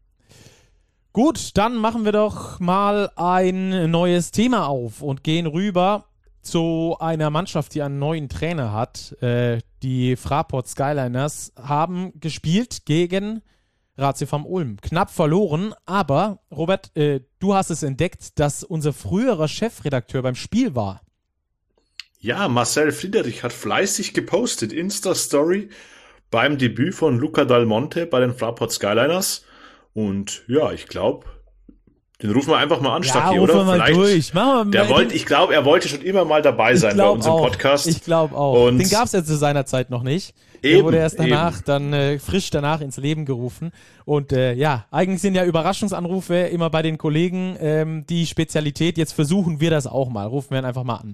Gut, dann machen wir doch mal ein neues Thema auf und gehen rüber zu einer Mannschaft, die einen neuen Trainer hat. Äh, die Fraport Skyliners haben gespielt gegen Ratiofarm Ulm. Knapp verloren, aber Robert, äh, du hast es entdeckt, dass unser früherer Chefredakteur beim Spiel war. Ja, Marcel Friedrich hat fleißig gepostet, Insta-Story beim Debüt von Luca Dal Monte bei den Fraport Skyliners. Und ja, ich glaube, den rufen wir einfach mal an, ja, Stacki, oder? Mal Vielleicht, durch. Machen wir der wollte, ich glaube, er wollte schon immer mal dabei sein bei unserem auch. Podcast. Ich glaube auch. Und den gab es ja zu seiner Zeit noch nicht. Eben, der wurde erst danach, eben. dann äh, frisch danach ins Leben gerufen. Und äh, ja, eigentlich sind ja Überraschungsanrufe immer bei den Kollegen ähm, die Spezialität. Jetzt versuchen wir das auch mal. Rufen wir ihn einfach mal an.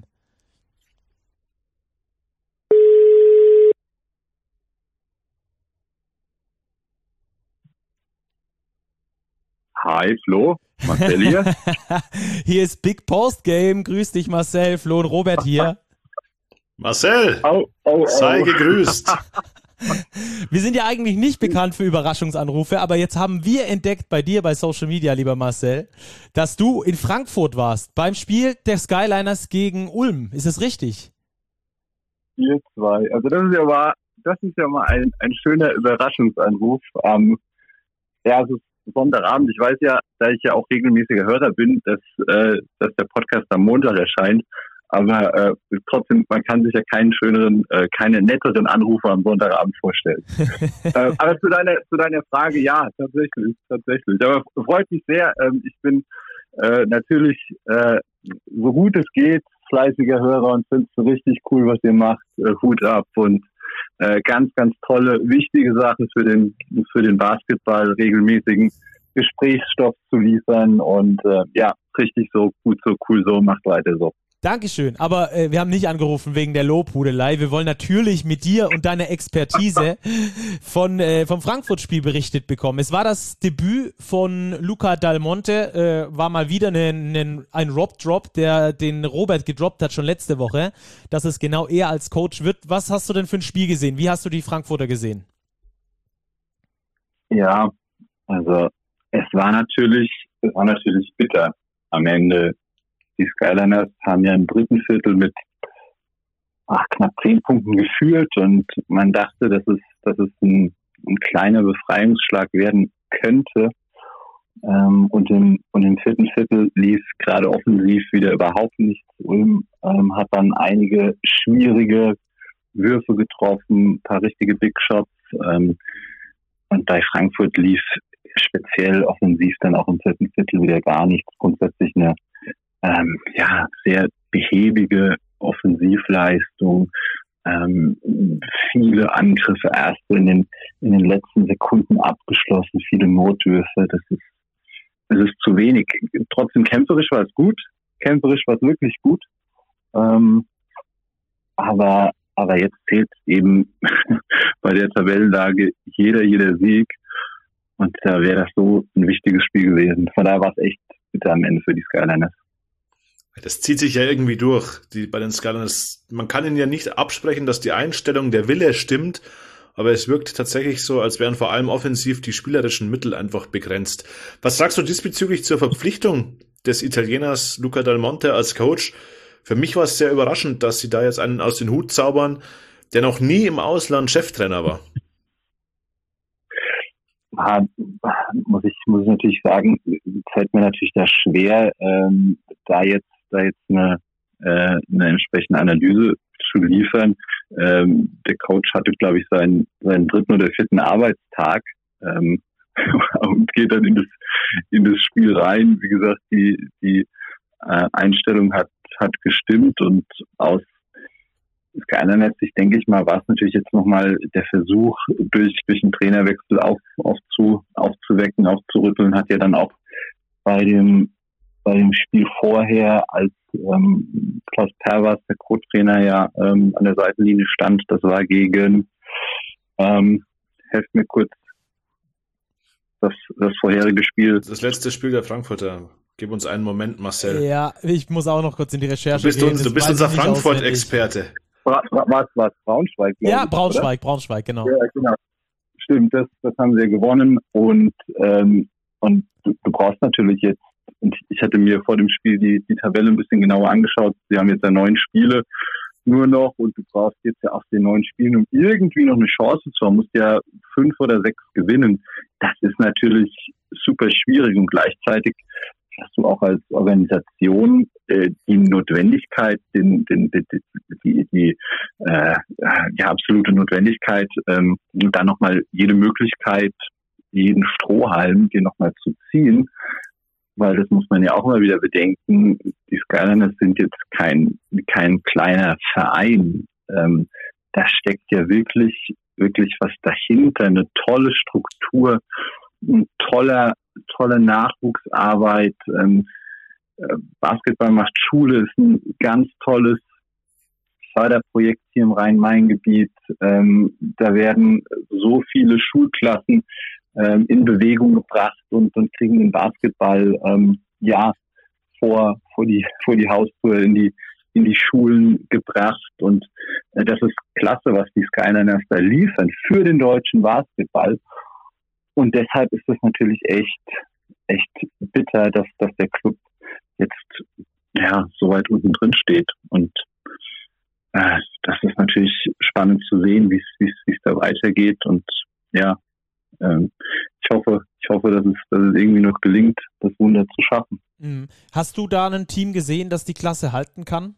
Hi Flo, Marcel hier. Hier ist Big Post Game. Grüß dich Marcel, Flo und Robert hier. Marcel, oh, oh, sei oh. gegrüßt. Wir sind ja eigentlich nicht bekannt für Überraschungsanrufe, aber jetzt haben wir entdeckt bei dir bei Social Media, lieber Marcel, dass du in Frankfurt warst beim Spiel der Skyliners gegen Ulm. Ist das richtig? Ihr zwei. Also das ist ja mal, das ist ja mal ein, ein schöner Überraschungsanruf. Ähm, ja, es ist Sonntagabend. Ich weiß ja, da ich ja auch regelmäßiger Hörer bin, dass, äh, dass der Podcast am Montag erscheint. Aber äh, trotzdem, man kann sich ja keinen schöneren, äh, keinen netteren Anrufer am Sonntagabend vorstellen. äh, aber zu deiner, zu deiner Frage, ja, tatsächlich, tatsächlich. Aber freut mich sehr. Ähm, ich bin äh, natürlich, äh, so gut es geht, fleißiger Hörer und finde es richtig cool, was ihr macht. Äh, Hut ab und äh, ganz, ganz tolle, wichtige Sache für den, für den Basketball, regelmäßigen Gesprächsstoff zu liefern und äh, ja, richtig so, gut so, cool so, macht weiter so. Dankeschön, aber äh, wir haben nicht angerufen wegen der Lobhudelei. Wir wollen natürlich mit dir und deiner Expertise von, äh, vom Frankfurt-Spiel berichtet bekommen. Es war das Debüt von Luca Dal Monte, äh, war mal wieder ne, ne, ein Rob-Drop, der den Robert gedroppt hat schon letzte Woche, dass es genau er als Coach wird. Was hast du denn für ein Spiel gesehen? Wie hast du die Frankfurter gesehen? Ja, also es war natürlich, es war natürlich bitter am Ende. Die Skyliners haben ja im dritten Viertel mit ach, knapp zehn Punkten geführt und man dachte, dass es, dass es ein, ein kleiner Befreiungsschlag werden könnte. Ähm, und, im, und im vierten Viertel lief gerade offensiv wieder überhaupt nichts. Ulm ähm, hat dann einige schwierige Würfe getroffen, ein paar richtige Big Shots. Ähm, und bei Frankfurt lief speziell offensiv dann auch im vierten Viertel wieder gar nichts. Grundsätzlich eine ähm, ja, sehr behäbige Offensivleistung. Ähm, viele Angriffe erst in den, in den letzten Sekunden abgeschlossen, viele Notwürfe. Das ist, das ist zu wenig. Trotzdem kämpferisch war es gut. Kämpferisch war es wirklich gut. Ähm, aber, aber jetzt zählt eben bei der Tabellenlage jeder, jeder Sieg. Und da wäre das so ein wichtiges Spiel gewesen. Von daher war es echt bitter am Ende für die Skyliners. Das zieht sich ja irgendwie durch, die, bei den Skyliners. Man kann ihnen ja nicht absprechen, dass die Einstellung, der Wille stimmt, aber es wirkt tatsächlich so, als wären vor allem offensiv die spielerischen Mittel einfach begrenzt. Was sagst du diesbezüglich zur Verpflichtung des Italieners Luca Dal Monte als Coach? Für mich war es sehr überraschend, dass sie da jetzt einen aus den Hut zaubern, der noch nie im Ausland Cheftrainer war. Ah, muss ich muss ich natürlich sagen, fällt mir natürlich da schwer, ähm, da jetzt da jetzt eine, äh, eine entsprechende Analyse zu liefern. Ähm, der Coach hatte, glaube ich, seinen seinen dritten oder vierten Arbeitstag ähm, und geht dann in das in das Spiel rein. Wie gesagt, die die äh, Einstellung hat hat gestimmt und aus Skyliners, denke ich mal, war es natürlich jetzt nochmal der Versuch, durch, durch einen Trainerwechsel auf, aufzu, aufzuwecken, aufzurütteln, hat ja dann auch bei dem, bei dem Spiel vorher, als ähm, Klaus Pervers, der Co-Trainer, ja ähm, an der Seitenlinie stand, das war gegen, ähm, helft mir kurz, das, das vorherige Spiel. Das letzte Spiel der Frankfurter. Gib uns einen Moment, Marcel. Ja, ich muss auch noch kurz in die Recherche du bist gehen. Uns, du bist unser Frankfurt-Experte. War es war Braunschweig, glaube Ja, ich, Braunschweig, oder? Braunschweig, genau. Ja, genau. Stimmt, das, das haben sie gewonnen und, ähm, und du, du brauchst natürlich jetzt, und ich hatte mir vor dem Spiel die, die Tabelle ein bisschen genauer angeschaut, sie haben jetzt ja neun Spiele nur noch und du brauchst jetzt ja aus den neun Spielen, um irgendwie noch eine Chance zu haben, musst ja fünf oder sechs gewinnen. Das ist natürlich super schwierig und gleichzeitig hast du auch als Organisation äh, die Notwendigkeit, den, den, den, die, die äh, ja, absolute Notwendigkeit, ähm, da nochmal jede Möglichkeit, jeden Strohhalm dir nochmal zu ziehen, weil das muss man ja auch immer wieder bedenken, die Skyliners sind jetzt kein, kein kleiner Verein. Ähm, da steckt ja wirklich, wirklich was dahinter, eine tolle Struktur, ein toller tolle Nachwuchsarbeit. Ähm, Basketball macht Schule, ist ein ganz tolles Förderprojekt hier im Rhein-Main-Gebiet. Ähm, da werden so viele Schulklassen ähm, in Bewegung gebracht und, und kriegen den Basketball ähm, ja vor vor die vor die Haustür in die in die Schulen gebracht und äh, das ist klasse, was die Skyliners da liefern für den deutschen Basketball. Und deshalb ist es natürlich echt, echt bitter, dass, dass der Club jetzt, ja, so weit unten drin steht. Und, äh, das ist natürlich spannend zu sehen, wie es, wie es, wie es da weitergeht. Und, ja, ähm, ich hoffe, ich hoffe, dass es, dass es irgendwie noch gelingt, das Wunder zu schaffen. Mhm. Hast du da ein Team gesehen, das die Klasse halten kann?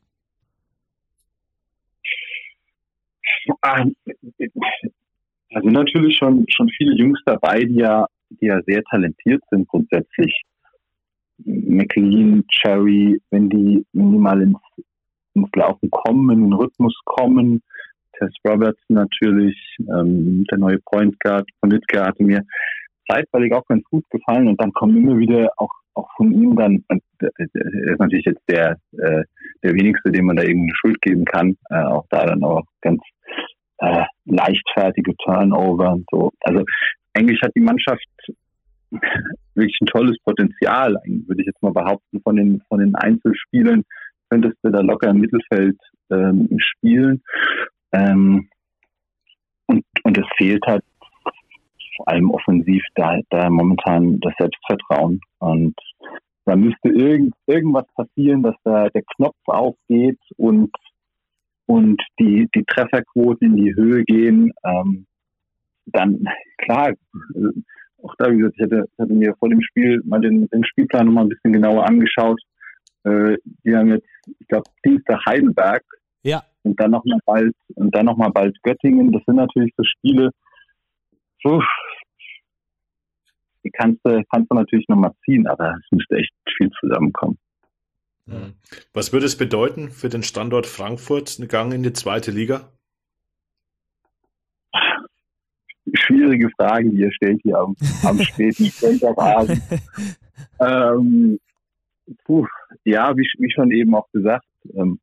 Ah, Da sind natürlich schon, schon viele Jungs dabei, die ja, die ja sehr talentiert sind grundsätzlich. McLean, Cherry, wenn die, wenn die mal ins, ins Laufen kommen, in den Rhythmus kommen. Tess Roberts natürlich, ähm, der neue Point Guard von Littke hatte mir zeitweilig auch ganz gut gefallen und dann kommen immer wieder auch, auch von ihm dann, und der ist natürlich jetzt der, äh, der wenigste, dem man da irgendeine Schuld geben kann, äh, auch da dann auch ganz Äh, leichtfertige Turnover und so. Also eigentlich hat die Mannschaft wirklich ein tolles Potenzial, würde ich jetzt mal behaupten, von den von den Einzelspielern könntest du da locker im Mittelfeld ähm, spielen. Ähm, und, und es fehlt halt vor allem offensiv da, da momentan das Selbstvertrauen. Und da müsste irgend, irgendwas passieren, dass da der Knopf aufgeht und und die, die Trefferquoten in die Höhe gehen, ähm, dann, klar, auch da, wie gesagt, ich hatte, hatte mir vor dem Spiel mal den, den Spielplan nochmal ein bisschen genauer angeschaut. Äh, die haben jetzt, ich glaube, Dienstag Heidelberg. Ja. Und dann nochmal bald, und dann noch mal bald Göttingen. Das sind natürlich so Spiele, so, die kannst du, kannst du natürlich nochmal ziehen, aber es müsste echt viel zusammenkommen. Was würde es bedeuten für den Standort Frankfurt, ein Gang in die zweite Liga? Schwierige Fragen, die ihr stellt hier am, am späten Sonntagabend. ähm, puh, ja, wie, wie schon eben auch gesagt, ähm,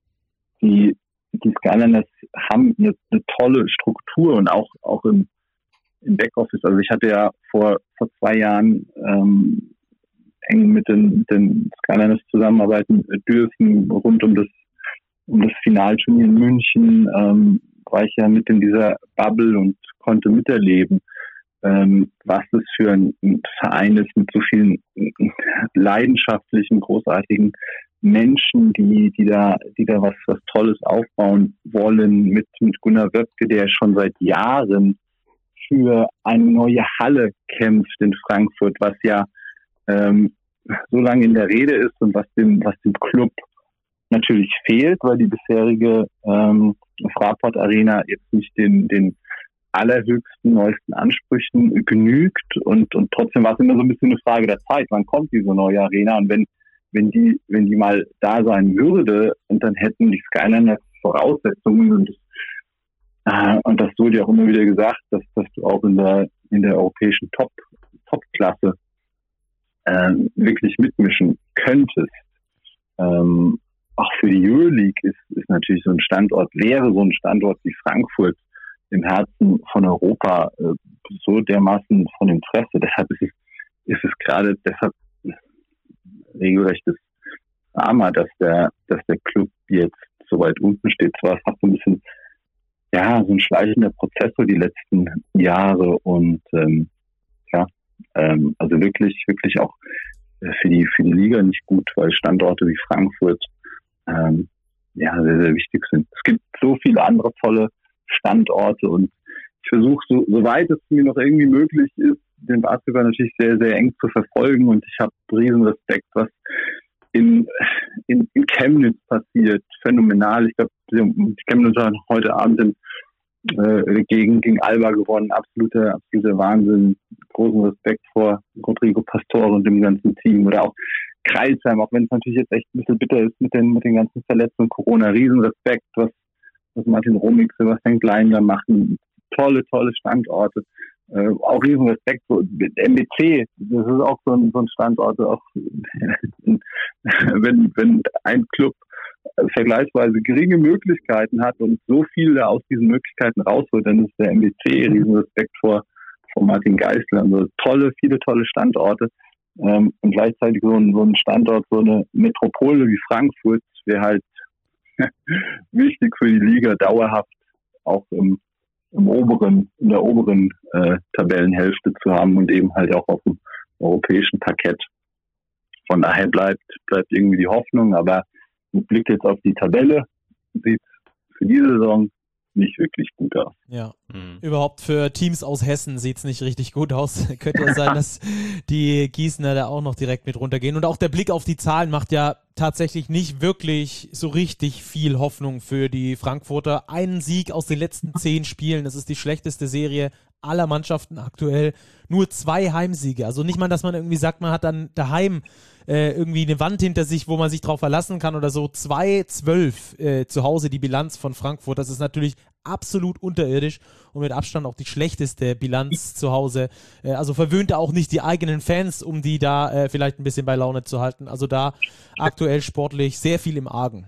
die, die Skyliners haben eine, eine tolle Struktur und auch, auch im, im Backoffice. Also ich hatte ja vor, vor zwei Jahren ähm, eng mit den, mit den Skyliners zusammenarbeiten dürfen rund um das, um das Finalturnier in München. Ähm, war ich ja mit in dieser Bubble und konnte miterleben, ähm, was das für ein, ein Verein ist mit so vielen leidenschaftlichen, großartigen Menschen, die, die da, die da was, was Tolles aufbauen wollen, mit, mit Gunnar Wöpke, der schon seit Jahren für eine neue Halle kämpft in Frankfurt, was ja ähm, so lange in der Rede ist und was dem, was dem Club natürlich fehlt, weil die bisherige ähm, Fraport Arena jetzt nicht den, den allerhöchsten, neuesten Ansprüchen genügt und, und trotzdem war es immer so ein bisschen eine Frage der Zeit, wann kommt diese neue Arena und wenn, wenn die, wenn die mal da sein würde und dann hätten die Skyliners Voraussetzungen und das, äh, und das wurde ja auch immer wieder gesagt, dass, dass du auch in der, in der europäischen Top, Top-Klasse äh, wirklich mitmischen könntest. Ähm, auch für die Euroleague ist, ist natürlich so ein Standort, wäre so ein Standort wie Frankfurt im Herzen von Europa äh, so dermaßen von Interesse. Deshalb ist es, ist es gerade deshalb regelrechtes Drama, dass der, dass der Club jetzt so weit unten steht. Zwar es hat so ein bisschen, ja, so ein schleichender Prozess so die letzten Jahre und ähm, ja, ähm, also wirklich, wirklich auch für die für die Liga nicht gut, weil Standorte wie Frankfurt ähm, ja sehr, sehr wichtig sind. Es gibt so viele andere tolle Standorte und ich versuche, so, soweit es mir noch irgendwie möglich ist, den Basketball natürlich sehr, sehr eng zu verfolgen und ich habe riesen Respekt, was in, in, in Chemnitz passiert. Phänomenal. Ich glaube, die Chemnitzer haben heute Abend in, äh, gegen, gegen Alba gewonnen. Absoluter, absoluter Wahnsinn. Großen Respekt vor Rodrigo Pastore und dem ganzen Team. Oder auch Kreilsheim, auch wenn es natürlich jetzt echt ein bisschen bitter ist mit den, mit den ganzen Verletzungen Corona. Riesen Respekt, was, was Martin Romig, Sebastian Klein da machen. Tolle, tolle Standorte. Äh, auch riesen Respekt so M B C, das ist auch so ein, so ein Standort, auch wenn, wenn ein Club vergleichsweise geringe Möglichkeiten hat und so viel da aus diesen Möglichkeiten rausholt, dann ist der M B C, riesen Respekt vor, vor Martin Geisler. Also tolle, viele tolle Standorte ähm, und gleichzeitig so ein, so ein Standort, so eine Metropole wie Frankfurt wäre halt wichtig für die Liga, dauerhaft auch im im oberen, in der oberen äh, Tabellenhälfte zu haben und eben halt auch auf dem europäischen Parkett. Von daher bleibt bleibt irgendwie die Hoffnung, aber mit Blick jetzt auf die Tabelle sieht für diese Saison nicht wirklich gut aus. Ja, mhm. Überhaupt für Teams aus Hessen sieht es nicht richtig gut aus. Könnte ja sein, dass die Gießener da auch noch direkt mit runtergehen. Und auch der Blick auf die Zahlen macht ja tatsächlich nicht wirklich so richtig viel Hoffnung für die Frankfurter. Einen Sieg aus den letzten zehn Spielen, das ist die schlechteste Serie aller Mannschaften aktuell. Nur zwei Heimsiege. Also nicht mal, dass man irgendwie sagt, man hat dann daheim äh, irgendwie eine Wand hinter sich, wo man sich drauf verlassen kann oder so. zwei zwölf äh, zu Hause die Bilanz von Frankfurt. Das ist natürlich absolut unterirdisch und mit Abstand auch die schlechteste Bilanz zu Hause. Äh, also verwöhnt er auch nicht die eigenen Fans, um die da äh, vielleicht ein bisschen bei Laune zu halten. Also da aktuell sportlich sehr viel im Argen.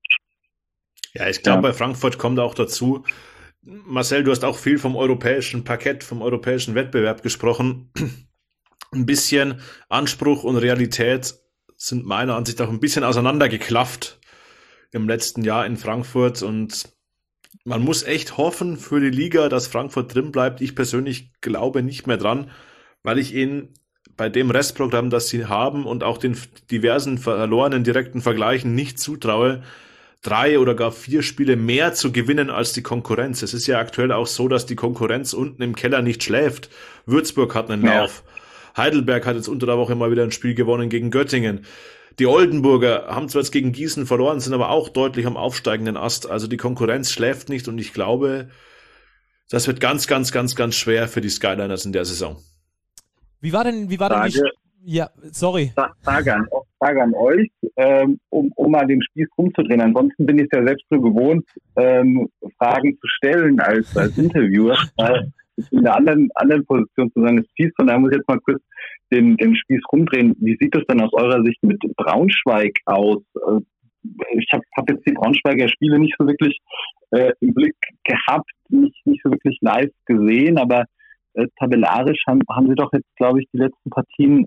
Ja, ich glaube, ja. bei Frankfurt kommt auch dazu, Marcel, du hast auch viel vom europäischen Parkett, vom europäischen Wettbewerb gesprochen. Ein bisschen Anspruch und Realität sind meiner Ansicht nach ein bisschen auseinandergeklafft im letzten Jahr in Frankfurt und man muss echt hoffen für die Liga, dass Frankfurt drin bleibt. Ich persönlich glaube nicht mehr dran, weil ich ihnen bei dem Restprogramm, das sie haben und auch den diversen verlorenen direkten Vergleichen nicht zutraue, drei oder gar vier Spiele mehr zu gewinnen als die Konkurrenz. Es ist ja aktuell auch so, dass die Konkurrenz unten im Keller nicht schläft. Würzburg hat einen Ja. Lauf. Heidelberg hat jetzt unter der Woche mal wieder ein Spiel gewonnen gegen Göttingen. Die Oldenburger haben zwar jetzt gegen Gießen verloren, sind aber auch deutlich am aufsteigenden Ast. Also die Konkurrenz schläft nicht und ich glaube, das wird ganz, ganz, ganz, ganz schwer für die Skyliners in der Saison. Wie war denn, wie war denn die... Frage, Ja, sorry. Frage, an, Frage an euch, ähm, um, um mal den Spieß rumzudrehen. Ansonsten bin ich ja selbst so gewohnt, ähm, Fragen zu stellen als, als Interviewer. Weil in einer anderen, anderen Position zu sein ist fies. Von daher muss ich jetzt mal kurz den, den Spieß rumdrehen. Wie sieht das denn aus eurer Sicht mit Braunschweig aus? Ich habe hab jetzt die Braunschweiger Spiele nicht so wirklich äh, im Blick gehabt, nicht, nicht so wirklich live gesehen, aber äh, tabellarisch haben, haben sie doch jetzt, glaube ich, die letzten Partien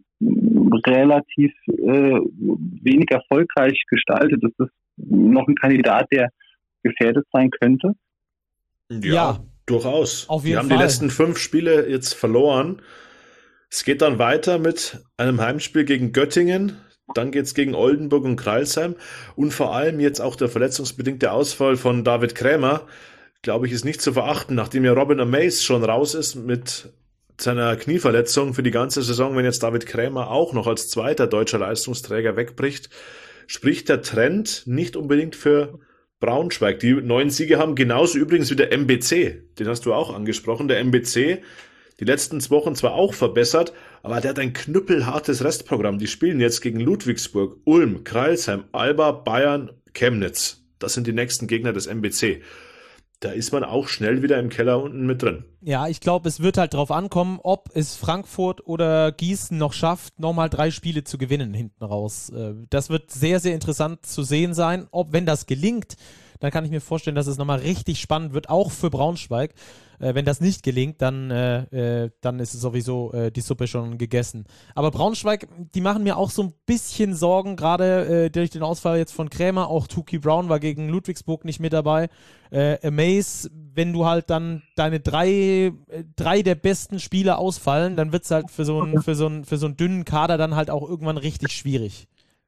relativ äh, wenig erfolgreich gestaltet. Ist das noch ein Kandidat, der gefährdet sein könnte? Ja, Ja, durchaus. auf jeden Die haben Fall. die letzten fünf Spiele jetzt verloren. Es geht dann weiter mit einem Heimspiel gegen Göttingen. Dann geht's gegen Oldenburg und Crailsheim. Und vor allem jetzt auch der verletzungsbedingte Ausfall von David Krämer, glaube ich, ist nicht zu verachten, nachdem ja Robin Amaze schon raus ist mit seiner Knieverletzung für die ganze Saison. Wenn jetzt David Krämer auch noch als zweiter deutscher Leistungsträger wegbricht, spricht der Trend nicht unbedingt für Braunschweig. Die neun Siege haben genauso übrigens wie der M B C. Den hast du auch angesprochen. Der M B C, die letzten zwei Wochen zwar auch verbessert, aber der hat ein knüppelhartes Restprogramm. Die spielen jetzt gegen Ludwigsburg, Ulm, Crailsheim, Alba, Bayern, Chemnitz. Das sind die nächsten Gegner des M B C. Da ist man auch schnell wieder im Keller unten mit drin. Ja, ich glaube, es wird halt drauf ankommen, ob es Frankfurt oder Gießen noch schafft, nochmal drei Spiele zu gewinnen hinten raus. Äh, Das wird sehr, sehr interessant zu sehen sein. Ob, wenn das gelingt, dann kann ich mir vorstellen, dass es nochmal richtig spannend wird, auch für Braunschweig. Äh, wenn das nicht gelingt, dann, äh, äh, dann ist es sowieso äh, die Suppe schon gegessen. Aber Braunschweig, die machen mir auch so ein bisschen Sorgen, gerade äh, durch den Ausfall jetzt von Krämer. Auch Tuki Brown war gegen Ludwigsburg nicht mit dabei. Äh, Amaze, wenn du halt dann deine drei, äh, drei der besten Spieler ausfallen, dann wird es halt für so, einen, für, so einen, für so einen dünnen Kader dann halt auch irgendwann richtig schwierig.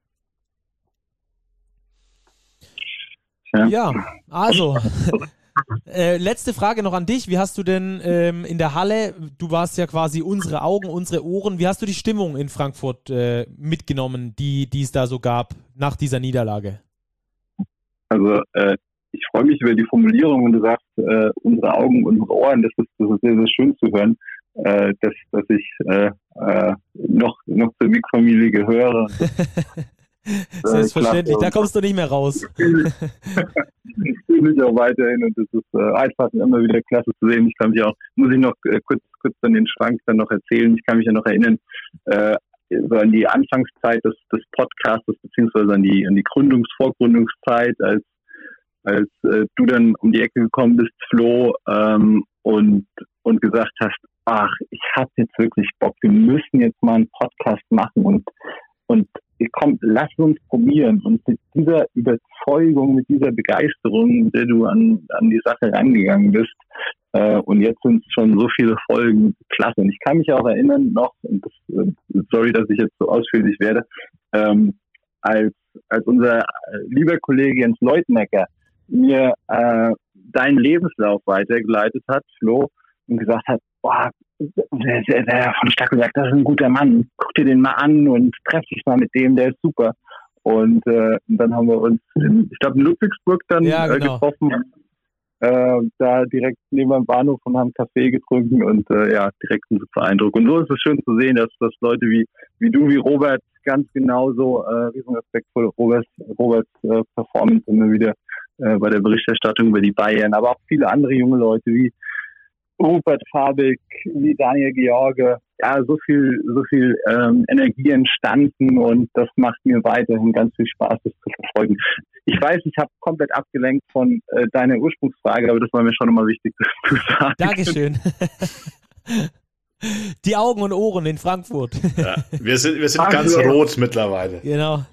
Ja. Ja, also, äh, letzte Frage noch an dich. Wie hast du denn ähm, in der Halle, du warst ja quasi unsere Augen, unsere Ohren, wie hast du die Stimmung in Frankfurt äh, mitgenommen, die, die es da so gab nach dieser Niederlage? Also äh, ich freue mich über die Formulierung, wenn du sagst, äh, unsere Augen, unsere Ohren, das ist, das ist sehr, sehr schön zu hören, äh, dass, dass ich äh, äh, noch, noch zur M I G-Familie gehöre. Selbstverständlich, da kommst du nicht mehr raus. Ich fühle mich auch weiterhin und es ist äh, einfach immer wieder klasse zu sehen. Ich kann mich auch, muss ich noch äh, kurz, kurz dann den Schwank dann noch erzählen. Ich kann mich ja noch erinnern, äh, so an die Anfangszeit des, des Podcastes, beziehungsweise an die, an die Gründungs-, Vorgründungszeit, als, als äh, du dann um die Ecke gekommen bist, Flo, ähm, und, und gesagt hast, ach, ich habe jetzt wirklich Bock, wir müssen jetzt mal einen Podcast machen und, und komm, lass uns probieren. Und mit dieser Überzeugung, mit dieser Begeisterung, mit der du an, an die Sache rangegangen bist, äh, und jetzt sind es schon so viele Folgen, klasse. Und ich kann mich auch erinnern noch, und das, äh, sorry, dass ich jetzt so ausführlich werde, ähm, als, als unser lieber Kollege Jens Leutnecker mir äh, deinen Lebenslauf weitergeleitet hat, Flo, und gesagt hat, boah, der, der, der von Stackelberg, das ist ein guter Mann, guck dir den mal an und treff dich mal mit dem, der ist super. Und, äh, und dann haben wir uns, in, ich glaube in Ludwigsburg dann Ja, genau. äh, getroffen, äh, da direkt neben dem Bahnhof und haben Kaffee getrunken und äh, ja, direkt ein super Eindruck. Und so ist es schön zu sehen, dass, dass Leute wie, wie du, wie Robert, ganz genauso, äh, riesen Respekt vor Roberts, Roberts äh, Performance immer wieder äh, bei der Berichterstattung über die Bayern, aber auch viele andere junge Leute wie Rupert Fabig, wie Daniel George, ja, so viel, so viel ähm, Energie entstanden und das macht mir weiterhin ganz viel Spaß, das zu verfolgen. Ich weiß, ich habe komplett abgelenkt von äh, deiner Ursprungsfrage, aber das war mir schon nochmal wichtig zu sagen. Dankeschön. Die Augen und Ohren in Frankfurt. Ja, wir sind, wir sind Ach, ganz ja. rot mittlerweile. Genau.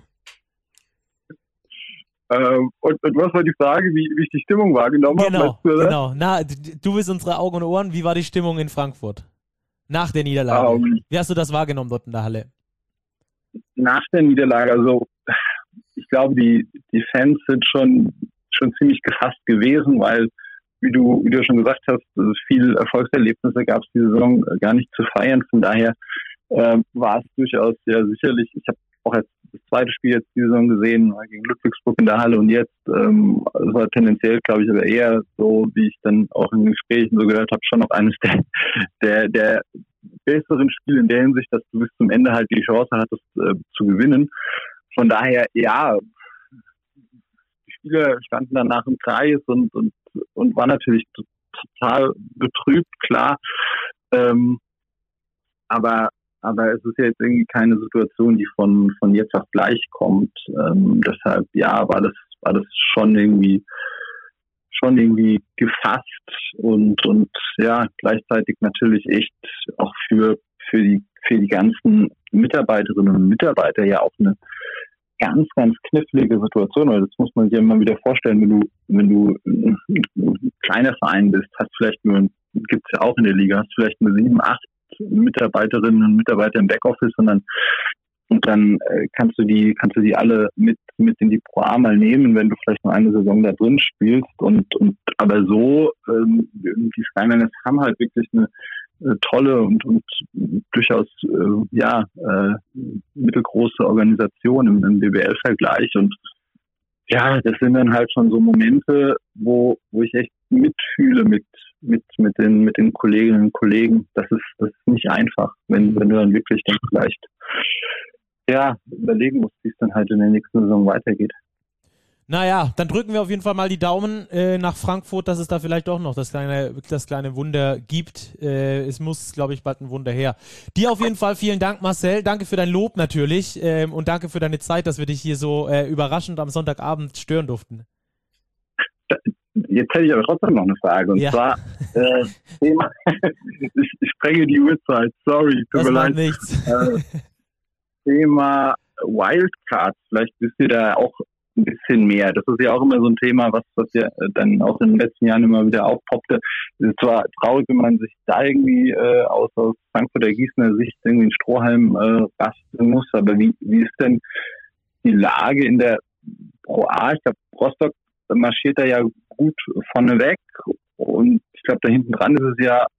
Ähm, und, und was war die Frage, wie, wie ich die Stimmung wahrgenommen habe? Genau, weißt du, oder? genau. Na, d- du bist unsere Augen und Ohren. Wie war die Stimmung in Frankfurt? Nach der Niederlage. Ähm, Wie hast du das wahrgenommen dort in der Halle? Nach der Niederlage, also ich glaube, die, die Fans sind schon, schon ziemlich gefasst gewesen, weil, wie du, wie du schon gesagt hast, viel Erfolgserlebnisse gab es diese Saison gar nicht zu feiern. Von daher äh, war es durchaus sehr sicherlich. Ich habe auch jetzt das zweite Spiel jetzt die Saison gesehen, gegen Ludwigsburg in der Halle, und jetzt ähm, es war tendenziell, glaube ich, aber eher so, wie ich dann auch in Gesprächen so gehört habe, schon noch eines der, der, der besseren Spiele in der Hinsicht, dass du bis zum Ende halt die Chance hattest äh, zu gewinnen. Von daher, ja, die Spieler standen danach im Kreis und, und, und war natürlich total betrübt, klar. Ähm, aber Aber es ist ja jetzt irgendwie keine Situation, die von, von jetzt auf gleich kommt. Ähm, deshalb, ja, war das, war das schon irgendwie, schon irgendwie gefasst und, und, ja, gleichzeitig natürlich echt auch für, für die, für die ganzen Mitarbeiterinnen und Mitarbeiter ja auch eine ganz, ganz knifflige Situation, weil das muss man sich ja immer wieder vorstellen, wenn du, wenn du ein kleiner Verein bist, hast vielleicht nur, gibt's ja auch in der Liga, hast vielleicht nur sieben, acht Mitarbeiterinnen und Mitarbeiter im Backoffice, und dann und dann äh, kannst du die kannst du die alle mit mit in die Pro A mal nehmen, wenn du vielleicht noch eine Saison da drin spielst, und und aber so ähm, die Skyliners haben halt wirklich eine äh, tolle und und durchaus äh, ja äh, mittelgroße Organisation im, im B B L-Vergleich, und ja, das sind dann halt schon so Momente, wo wo ich echt mitfühle mit mit mit den mit den Kolleginnen und Kollegen. Das ist das ist nicht einfach, wenn wenn du dann wirklich dann vielleicht ja überlegen musst, wie es dann halt in der nächsten Saison weitergeht. Naja, dann drücken wir auf jeden Fall mal die Daumen äh, nach Frankfurt, dass es da vielleicht doch noch das kleine, das kleine Wunder gibt. Äh, es muss, glaube ich, bald ein Wunder her. Dir auf jeden Fall vielen Dank, Marcel. Danke für dein Lob natürlich ähm, und danke für deine Zeit, dass wir dich hier so äh, überraschend am Sonntagabend stören durften. Jetzt hätte ich aber trotzdem noch eine Frage. Und ja. zwar, äh, Thema, ich, ich sprenge die Uhrzeit, sorry, tut das mir macht leid. nichts. Äh, Thema Wildcards, vielleicht wisst ihr da auch ein bisschen mehr. Das ist ja auch immer so ein Thema, was, was ja dann auch in den letzten Jahren immer wieder aufpoppte. Es ist zwar traurig, wenn man sich da irgendwie äh, aus, aus Frankfurter Gießener Sicht irgendwie einen Strohhalm äh, basteln muss, aber wie, wie ist denn die Lage in der Pro A? Ich glaube, Rostock marschiert da ja gut vorne weg, und ich glaube, da hinten dran ist es ja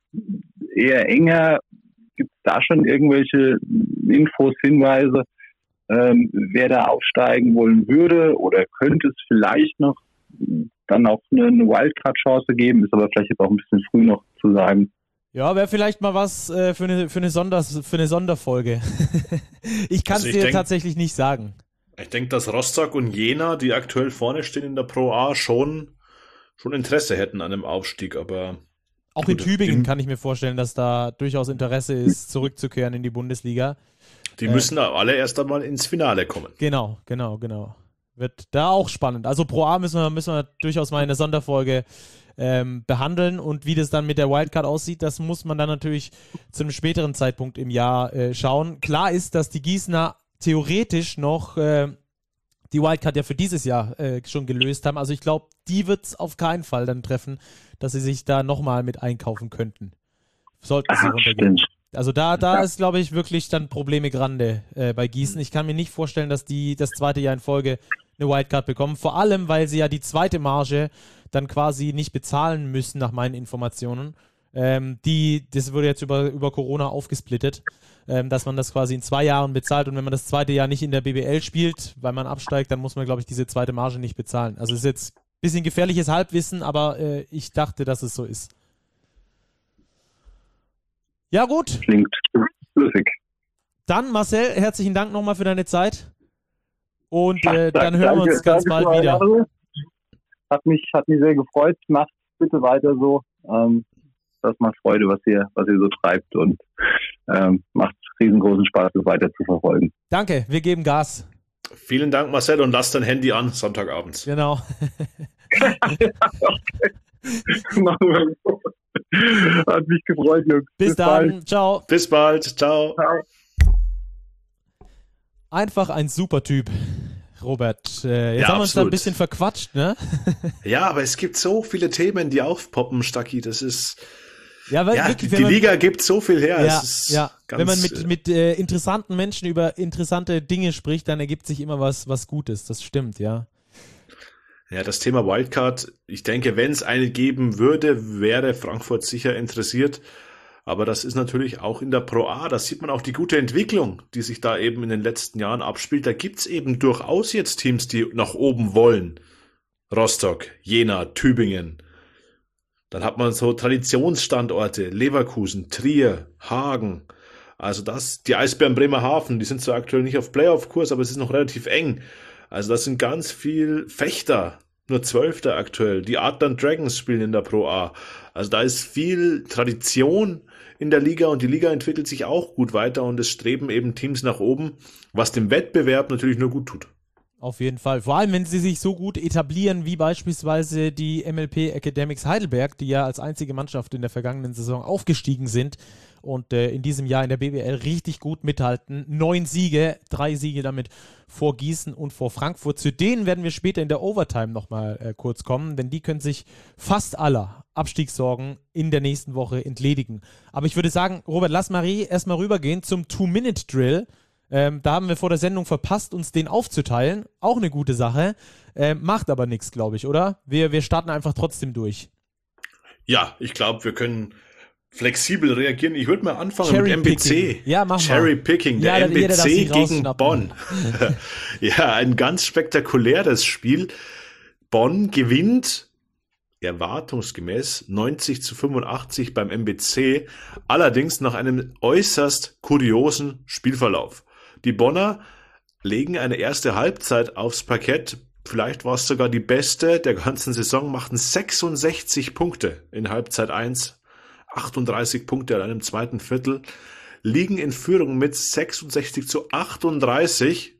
eher enger. Gibt es da schon irgendwelche Infos, Hinweise, ähm, wer da aufsteigen wollen würde, oder könnte es vielleicht noch dann auch eine, eine Wildcard-Chance geben? Ist aber vielleicht jetzt auch ein bisschen früh noch zu sagen. Ja, wäre vielleicht mal was äh, für eine für eine, Sonders, für eine Sonderfolge. Ich kann es also dir denk, tatsächlich nicht sagen. Ich denke, dass Rostock und Jena, die aktuell vorne stehen in der Pro A, schon, schon Interesse hätten an einem Aufstieg, aber auch in Tübingen kann ich mir vorstellen, dass da durchaus Interesse ist, zurückzukehren in die Bundesliga. Die müssen äh, alle erst einmal ins Finale kommen. Genau, genau, genau. Wird da auch spannend. Also Pro A müssen wir, müssen wir durchaus mal in der Sonderfolge ähm, behandeln, und wie das dann mit der Wildcard aussieht, das muss man dann natürlich zu einem späteren Zeitpunkt im Jahr äh, schauen. Klar ist, dass die Gießener theoretisch noch äh, die Wildcard ja für dieses Jahr äh, schon gelöst haben. Also ich glaube, die wird es auf keinen Fall dann treffen, dass sie sich da nochmal mit einkaufen könnten. Sollten sie runtergehen. Also da, da ja. ist, glaube ich, wirklich dann Probleme grande äh, bei Gießen. Ich kann mir nicht vorstellen, dass die das zweite Jahr in Folge eine Wildcard bekommen. Vor allem, weil sie ja die zweite Marge dann quasi nicht bezahlen müssen, nach meinen Informationen. Ähm, die, das wurde jetzt über, über Corona aufgesplittet, ähm, dass man das quasi in zwei Jahren bezahlt, und wenn man das zweite Jahr nicht in der B B L spielt, weil man absteigt, dann muss man, glaube ich, diese zweite Marge nicht bezahlen. Also es ist jetzt ein bisschen gefährliches Halbwissen, aber äh, ich dachte, dass es so ist. Ja, gut. Klingt flüssig. Dann, Marcel, herzlichen Dank nochmal für deine Zeit. Und äh, dann hören wir uns ganz bald wieder. Hat mich, hat mich sehr gefreut. Macht bitte weiter so. Ähm, das macht Freude, was ihr, was ihr so treibt, und ähm, macht riesengroßen Spaß, das weiter zu verfolgen. Danke, wir geben Gas. Vielen Dank, Marcel, und lass dein Handy an, Sonntagabends. Genau. Machen wir so. Hat mich gefreut, Jungs. Bis, Bis dann. Bald. Ciao. Bis bald. Ciao. Ciao. Einfach ein super Typ, Robert. Äh, jetzt ja, haben wir uns absolut. da ein bisschen verquatscht, ne? Ja, aber es gibt so viele Themen, die aufpoppen, Stacki. Das ist, Ja, weil ja wirklich, die, wenn man, die Liga gibt so viel her. Ja, es ist ja. ganz, Wenn man mit, mit äh, interessanten Menschen über interessante Dinge spricht, dann ergibt sich immer was, was Gutes. Das stimmt, ja. Ja, das Thema Wildcard, ich denke, wenn es eine geben würde, wäre Frankfurt sicher interessiert. Aber das ist natürlich auch in der Pro A, da sieht man auch die gute Entwicklung, die sich da eben in den letzten Jahren abspielt. Da gibt's eben durchaus jetzt Teams, die nach oben wollen. Rostock, Jena, Tübingen. Dann hat man so Traditionsstandorte, Leverkusen, Trier, Hagen. Also das, die Eisbären Bremerhaven, die sind zwar aktuell nicht auf Playoff-Kurs, aber es ist noch relativ eng. Also das sind ganz viel Fechter, nur Zwölfter aktuell. Die Adler Dragons spielen in der Pro A. Also da ist viel Tradition in der Liga und die Liga entwickelt sich auch gut weiter und es streben eben Teams nach oben, was dem Wettbewerb natürlich nur gut tut. Auf jeden Fall. Vor allem, wenn sie sich so gut etablieren, wie beispielsweise die M L P Academics Heidelberg, die ja als einzige Mannschaft in der vergangenen Saison aufgestiegen sind und äh, in diesem Jahr in der B B L richtig gut mithalten. Neun Siege, drei Siege damit vor Gießen und vor Frankfurt. Zu denen werden wir später in der Overtime nochmal äh, kurz kommen, denn die können sich fast aller Abstiegssorgen in der nächsten Woche entledigen. Aber ich würde sagen, Robert, lass Marie erstmal rübergehen zum Two-Minute-Drill. Ähm, da haben wir vor der Sendung verpasst, uns den aufzuteilen. Auch eine gute Sache. Ähm, macht aber nichts, glaube ich, oder? Wir, wir starten einfach trotzdem durch. Ja, ich glaube, wir können flexibel reagieren. Ich würde mal anfangen Cherry mit M B C. Picking. Ja, mach Cherry mal. Picking, der ja, M B C jeder, gegen Bonn. Ja, ein ganz spektakuläres Spiel. Bonn gewinnt erwartungsgemäß neunzig zu fünfundachtzig beim M B C, allerdings nach einem äußerst kuriosen Spielverlauf. Die Bonner legen eine erste Halbzeit aufs Parkett, vielleicht war es sogar die beste der ganzen Saison, machten sechsundsechzig Punkte in Halbzeit eins, achtunddreißig Punkte in einem zweiten Viertel, liegen in Führung mit sechsundsechzig zu achtunddreißig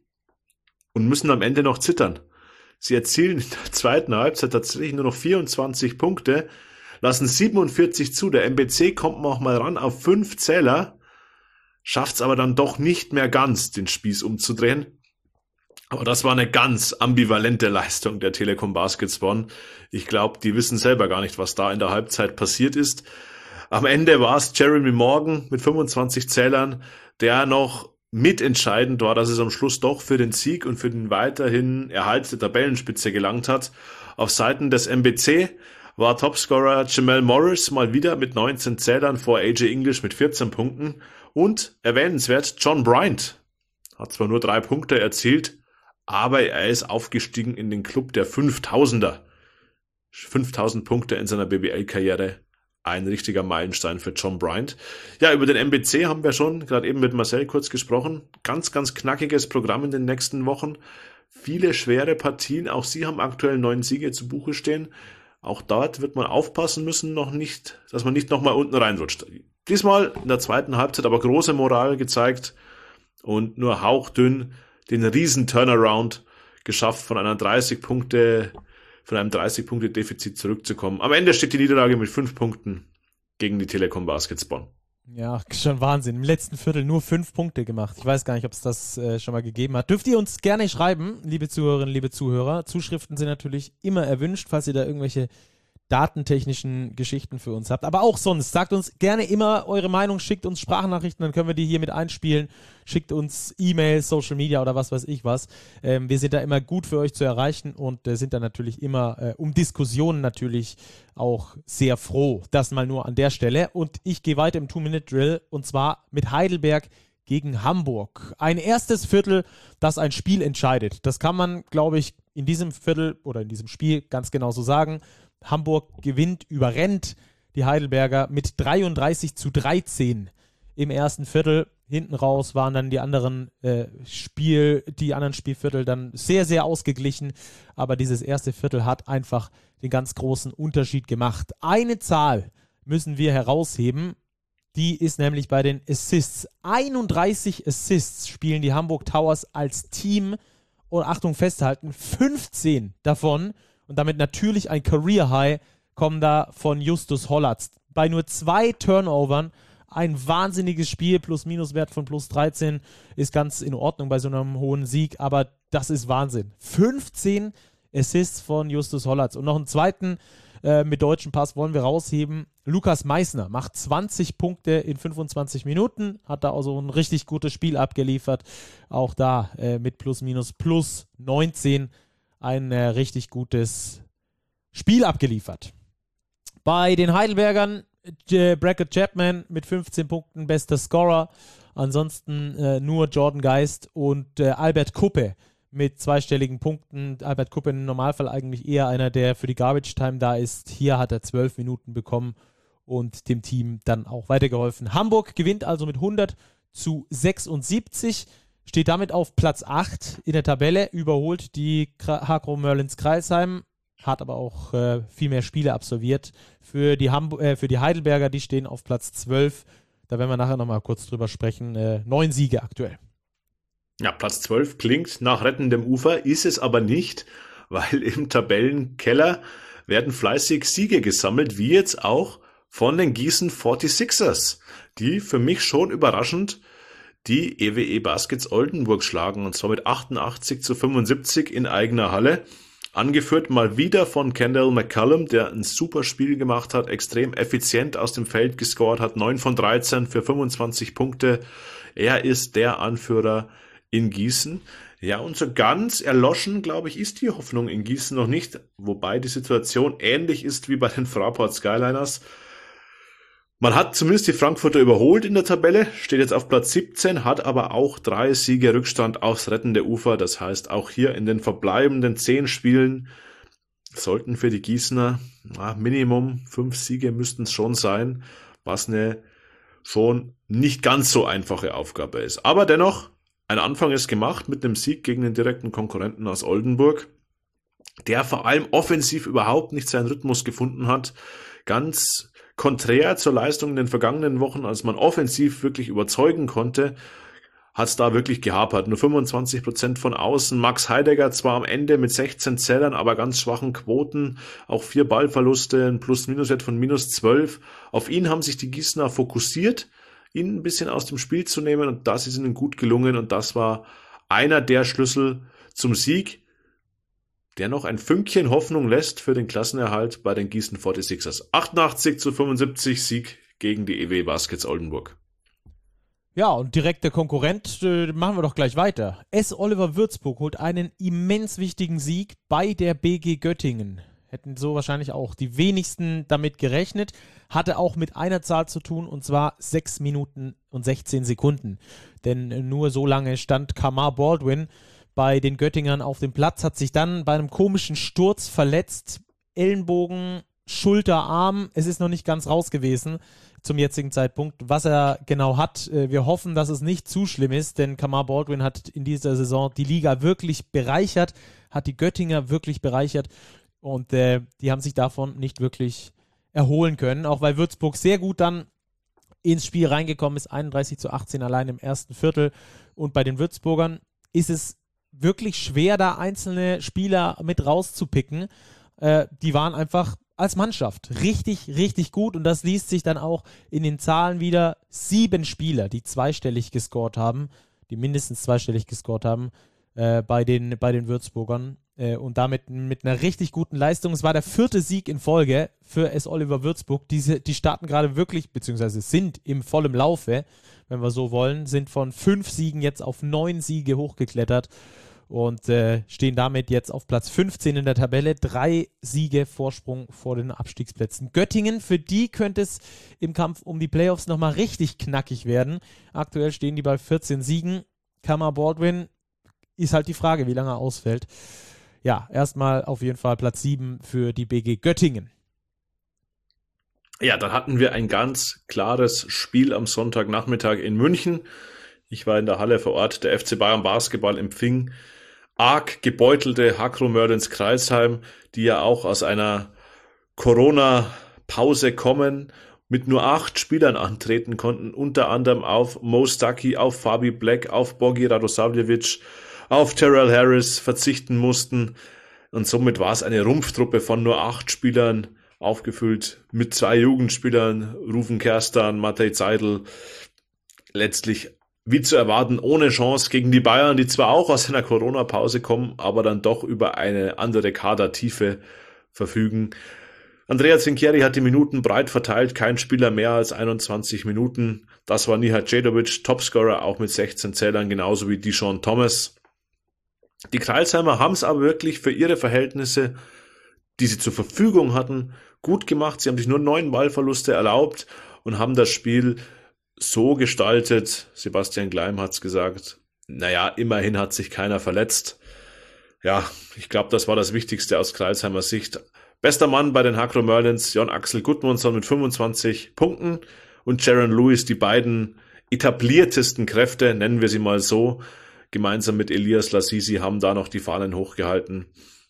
und müssen am Ende noch zittern. Sie erzielen in der zweiten Halbzeit tatsächlich nur noch vierundzwanzig Punkte, lassen siebenundvierzig zu. Der M B C kommt noch mal ran auf fünf Zähler, schafft es aber dann doch nicht mehr ganz, den Spieß umzudrehen. Aber das war eine ganz ambivalente Leistung der Telekom Baskets Bonn. Ich glaube, die wissen selber gar nicht, was da in der Halbzeit passiert ist. Am Ende war es Jeremy Morgan mit fünfundzwanzig Zählern, der noch mitentscheidend war, dass es am Schluss doch für den Sieg und für den weiterhin Erhalt der Tabellenspitze gelangt hat. Auf Seiten des M B C war Topscorer Jamal Morris mal wieder mit neunzehn Zählern vor A J English mit vierzehn Punkten und erwähnenswert John Bryant hat zwar nur drei Punkte erzielt, aber er ist aufgestiegen in den Club der fünftausender. fünftausend Punkte in seiner B B L-Karriere. Ein richtiger Meilenstein für John Bryant. Ja, über den M B C haben wir schon gerade eben mit Marcel kurz gesprochen. Ganz, ganz knackiges Programm in den nächsten Wochen. Viele schwere Partien. Auch sie haben aktuell neun Siege zu Buche stehen. Auch dort wird man aufpassen müssen, noch nicht, dass man nicht nochmal unten reinrutscht. Diesmal in der zweiten Halbzeit aber große Moral gezeigt und nur hauchdünn den riesen Turnaround geschafft, von einer dreißig Punkte von einem dreißig-Punkte-Defizit zurückzukommen. Am Ende steht die Niederlage mit fünf Punkten gegen die Telekom Baskets Bonn. Ja, schon Wahnsinn. Im letzten Viertel nur fünf Punkte gemacht. Ich weiß gar nicht, ob es das äh, schon mal gegeben hat. Dürft ihr uns gerne schreiben, liebe Zuhörerinnen, liebe Zuhörer. Zuschriften sind natürlich immer erwünscht, falls ihr da irgendwelche datentechnischen Geschichten für uns habt. Aber auch sonst, sagt uns gerne immer eure Meinung, schickt uns Sprachnachrichten, dann können wir die hier mit einspielen. Schickt uns E-Mails, Social Media oder was weiß ich was. Ähm, wir sind da immer gut für euch zu erreichen und äh, sind da natürlich immer äh, um Diskussionen natürlich auch sehr froh. Das mal nur an der Stelle. Und ich gehe weiter im Two-Minute-Drill und zwar mit Heidelberg gegen Hamburg. Ein erstes Viertel, das ein Spiel entscheidet. Das kann man, glaube ich, in diesem Viertel oder in diesem Spiel ganz genau so sagen. Hamburg gewinnt, überrennt die Heidelberger mit dreiunddreißig zu dreizehn im ersten Viertel. Hinten raus waren dann die anderen äh, Spiel, die anderen Spielviertel dann sehr, sehr ausgeglichen. Aber dieses erste Viertel hat einfach den ganz großen Unterschied gemacht. Eine Zahl müssen wir herausheben. Die ist nämlich bei den Assists. einunddreißig Assists spielen die Hamburg Towers als Team. Und Achtung, festhalten, fünfzehn davon und damit natürlich ein Career High kommen da von Justus Hollatz. Bei nur zwei Turnovern ein wahnsinniges Spiel, Plus-Minus-Wert von plus dreizehn ist ganz in Ordnung bei so einem hohen Sieg, aber das ist Wahnsinn. fünfzehn Assists von Justus Hollatz und noch einen zweiten äh, mit deutschem Pass wollen wir rausheben. Lukas Meissner macht zwanzig Punkte in fünfundzwanzig Minuten, hat da also ein richtig gutes Spiel abgeliefert. Auch da äh, mit plus minus plus neunzehn ein äh, richtig gutes Spiel abgeliefert. Bei den Heidelbergern äh, Brackett Chapman mit fünfzehn Punkten, bester Scorer. Ansonsten äh, nur Jordan Geist und äh, Albert Kuppe mit zweistelligen Punkten. Albert Kuppe im Normalfall eigentlich eher einer, der für die Garbage Time da ist. Hier hat er zwölf Minuten bekommen und dem Team dann auch weitergeholfen. Hamburg gewinnt also mit hundert zu sechsundsiebzig, steht damit auf Platz acht in der Tabelle, überholt die Hakro Merlins Kreilsheim, hat aber auch äh, viel mehr Spiele absolviert. Für die, Hamburg, äh, für die Heidelberger, die stehen auf Platz zwölf. Da werden wir nachher nochmal kurz drüber sprechen. Äh, neun Siege aktuell. Ja, Platz zwölf klingt nach rettendem Ufer, ist es aber nicht, weil im Tabellenkeller werden fleißig Siege gesammelt, wie jetzt auch von den Gießen forty-sixers, die für mich schon überraschend die E W E Baskets Oldenburg schlagen, und zwar mit achtundachtzig zu fünfundsiebzig in eigener Halle. Angeführt mal wieder von Kendall McCallum, der ein super Spiel gemacht hat, extrem effizient aus dem Feld gescored hat, neun von dreizehn für fünfundzwanzig Punkte. Er ist der Anführer in Gießen. Ja, und so ganz erloschen, glaube ich, ist die Hoffnung in Gießen noch nicht, wobei die Situation ähnlich ist wie bei den Fraport Skyliners. Man hat zumindest die Frankfurter überholt in der Tabelle, steht jetzt auf Platz siebzehn, hat aber auch drei Siege Rückstand aufs rettende Ufer. Das heißt, auch hier in den verbleibenden zehn Spielen sollten für die Gießener na, Minimum fünf Siege müssten es schon sein, was eine schon nicht ganz so einfache Aufgabe ist. Aber dennoch, ein Anfang ist gemacht mit einem Sieg gegen den direkten Konkurrenten aus Oldenburg, der vor allem offensiv überhaupt nicht seinen Rhythmus gefunden hat. Ganz konträr zur Leistung in den vergangenen Wochen, als man offensiv wirklich überzeugen konnte, hat es da wirklich gehapert. Nur fünfundzwanzig Prozent von außen. Max Heidegger zwar am Ende mit sechzehn Zählern, aber ganz schwachen Quoten. Auch vier Ballverluste, ein Plus-Minus-Wert von minus zwölf. Auf ihn haben sich die Gießener fokussiert, ihn ein bisschen aus dem Spiel zu nehmen, und das ist ihnen gut gelungen, und das war einer der Schlüssel zum Sieg, der noch ein Fünkchen Hoffnung lässt für den Klassenerhalt bei den Gießen forty-sixers. achtundachtzig zu fünfundsiebzig Sieg gegen die E W Baskets Oldenburg. Ja, und direkt der Konkurrent, äh, machen wir doch gleich weiter. S. Oliver Würzburg holt einen immens wichtigen Sieg bei der B G Göttingen. Hätten so wahrscheinlich auch die wenigsten damit gerechnet. Hatte auch mit einer Zahl zu tun, und zwar sechs Minuten und sechzehn Sekunden. Denn nur so lange stand Kamar Baldwin bei den Göttingern auf dem Platz, hat sich dann bei einem komischen Sturz verletzt. Ellenbogen, Schulter, Arm, es ist noch nicht ganz raus gewesen zum jetzigen Zeitpunkt, was er genau hat. Wir hoffen, dass es nicht zu schlimm ist, denn Kamar Baldwin hat in dieser Saison die Liga wirklich bereichert, hat die Göttinger wirklich bereichert, und äh, die haben sich davon nicht wirklich erholen können, auch weil Würzburg sehr gut dann ins Spiel reingekommen ist, einunddreißig zu achtzehn allein im ersten Viertel, und bei den Würzburgern ist es wirklich schwer, da einzelne Spieler mit rauszupicken. Äh, die waren einfach als Mannschaft richtig, richtig gut, und das liest sich dann auch in den Zahlen wieder. Sieben Spieler, die zweistellig gescored haben, die mindestens zweistellig gescored haben äh, bei den, bei den Würzburgern, äh, und damit mit einer richtig guten Leistung. Es war der vierte Sieg in Folge für S. Oliver Würzburg. Diese, die starten gerade wirklich, beziehungsweise sind im vollen Laufe, wenn wir so wollen, sind von fünf Siegen jetzt auf neun Siege hochgeklettert und äh, stehen damit jetzt auf Platz fünfzehn in der Tabelle. Drei Siege Vorsprung vor den Abstiegsplätzen. Göttingen, für die könnte es im Kampf um die Playoffs nochmal richtig knackig werden. Aktuell stehen die bei vierzehn Siegen. Kamar Baldwin ist halt die Frage, wie lange er ausfällt. Ja, erstmal auf jeden Fall Platz sieben für die B G Göttingen. Ja, dann hatten wir ein ganz klares Spiel am Sonntagnachmittag in München. Ich war in der Halle vor Ort. Der F C Bayern Basketball empfing arg gebeutelte Hakro Merlins Kreilsheim, die ja auch aus einer Corona-Pause kommen, mit nur acht Spielern antreten konnten, unter anderem auf Mo Stuckey, auf Fabi Black, auf Bogi Radosavljevic, auf Terrell Harris verzichten mussten, und somit war es eine Rumpftruppe von nur acht Spielern, aufgefüllt mit zwei Jugendspielern, Rufen Kerstan, Matej Zeidl, letztlich wie zu erwarten ohne Chance gegen die Bayern, die zwar auch aus einer Corona-Pause kommen, aber dann doch über eine andere Kadertiefe verfügen. Andrea Trinchieri hat die Minuten breit verteilt, kein Spieler mehr als einundzwanzig Minuten. Das war Nihat Djedovic, Topscorer, auch mit sechzehn Zählern, genauso wie Dijon Thomas. Die Crailsheimer haben es aber wirklich für ihre Verhältnisse, die sie zur Verfügung hatten, gut gemacht. Sie haben sich nur neun Ballverluste erlaubt und haben das Spiel so gestaltet, Sebastian Gleim hat's gesagt, naja, immerhin hat sich keiner verletzt. Ja, ich glaube, das war das Wichtigste aus Crailsheimer Sicht. Bester Mann bei den Hakro Merlins, Jon Axel Gudmundsson mit fünfundzwanzig Punkten und Jaron Lewis, die beiden etabliertesten Kräfte, nennen wir sie mal so, gemeinsam mit Elias Lassisi haben da noch die Fahnen hochgehalten.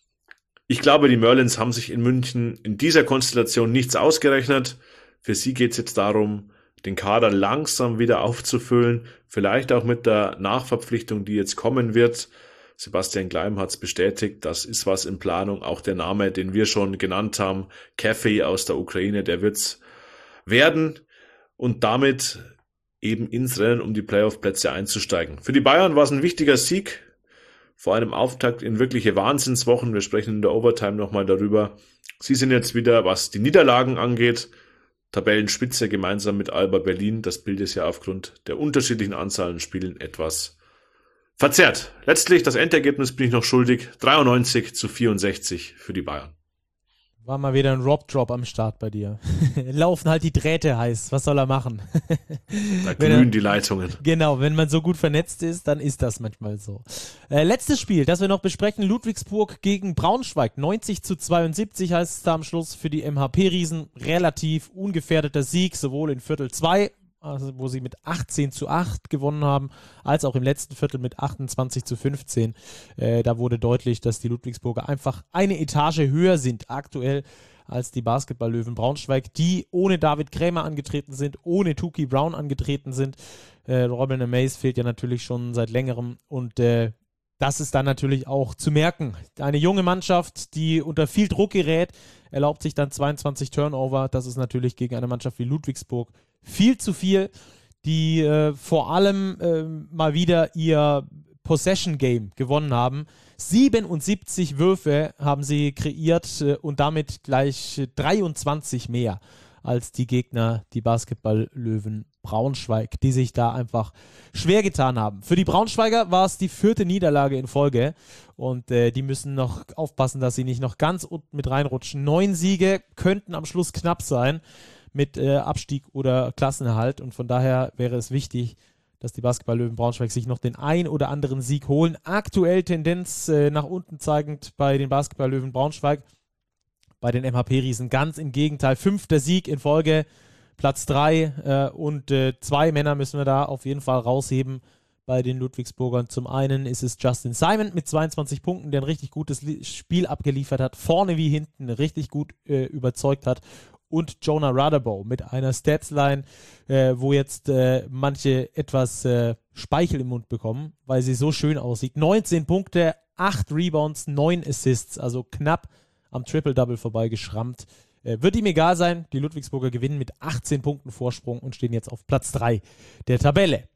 Ich glaube, die Merlins haben sich in München in dieser Konstellation nichts ausgerechnet. Für sie geht es jetzt darum, den Kader langsam wieder aufzufüllen, vielleicht auch mit der Nachverpflichtung, die jetzt kommen wird. Sebastian Gleim hat es bestätigt, das ist was in Planung. Auch der Name, den wir schon genannt haben, Cafe aus der Ukraine, der wird's werden und damit eben ins Rennen um die Playoff-Plätze einzusteigen. Für die Bayern war es ein wichtiger Sieg, vor einem Auftakt in wirkliche Wahnsinnswochen. Wir sprechen in der Overtime nochmal darüber. Sie sind jetzt wieder, was die Niederlagen angeht, Tabellenspitze gemeinsam mit Alba Berlin. Das Bild ist ja aufgrund der unterschiedlichen Anzahl an Spielen etwas verzerrt. Letztlich, das Endergebnis bin ich noch schuldig. dreiundneunzig zu vierundsechzig für die Bayern. War mal wieder ein Rob-Drop am Start bei dir. Laufen halt die Drähte heiß. Was soll er machen? Da glühen die Leitungen. Genau, wenn man so gut vernetzt ist, dann ist das manchmal so. Äh, letztes Spiel, das wir noch besprechen, Ludwigsburg gegen Braunschweig. neunzig zu zweiundsiebzig heißt es da am Schluss für die M H P-Riesen. Relativ ungefährdeter Sieg, sowohl in Viertel zwei, also wo sie mit achtzehn zu acht gewonnen haben, als auch im letzten Viertel mit achtundzwanzig zu fünfzehn. Äh, da wurde deutlich, dass die Ludwigsburger einfach eine Etage höher sind aktuell als die Basketball-Löwen Braunschweig, die ohne David Krämer angetreten sind, ohne Tuki Brown angetreten sind. Äh, Robin Amaze fehlt ja natürlich schon seit längerem und äh, das ist dann natürlich auch zu merken. Eine junge Mannschaft, die unter viel Druck gerät, erlaubt sich dann zweiundzwanzig Turnover. Das ist natürlich gegen eine Mannschaft wie Ludwigsburg viel zu viel, die äh, vor allem äh, mal wieder ihr Possession-Game gewonnen haben. siebenundsiebzig Würfe haben sie kreiert äh, und damit gleich äh, dreiundzwanzig mehr als die Gegner, die Basketball-Löwen Braunschweig, die sich da einfach schwer getan haben. Für die Braunschweiger war es die vierte Niederlage in Folge und äh, die müssen noch aufpassen, dass sie nicht noch ganz unten mit reinrutschen. Neun Siege könnten am Schluss knapp sein mit äh, Abstieg oder Klassenerhalt und von daher wäre es wichtig, dass die Basketball-Löwen Braunschweig sich noch den ein oder anderen Sieg holen. Aktuell Tendenz äh, nach unten zeigend bei den Basketball-Löwen Braunschweig, bei den M H P-Riesen ganz im Gegenteil. Fünfter Sieg in Folge, Platz drei äh, und äh, zwei Männer müssen wir da auf jeden Fall rausheben bei den Ludwigsburgern. Zum einen ist es Justin Simon mit zweiundzwanzig Punkten, der ein richtig gutes Spiel abgeliefert hat, vorne wie hinten richtig gut äh, überzeugt hat. Und Jonah Radabow mit einer Statsline, äh, wo jetzt äh, manche etwas äh, Speichel im Mund bekommen, weil sie so schön aussieht. neunzehn Punkte, acht Rebounds, neun Assists, also knapp am Triple-Double vorbeigeschrammt. Äh, wird ihm egal sein, die Ludwigsburger gewinnen mit achtzehn Punkten Vorsprung und stehen jetzt auf Platz drei der Tabelle.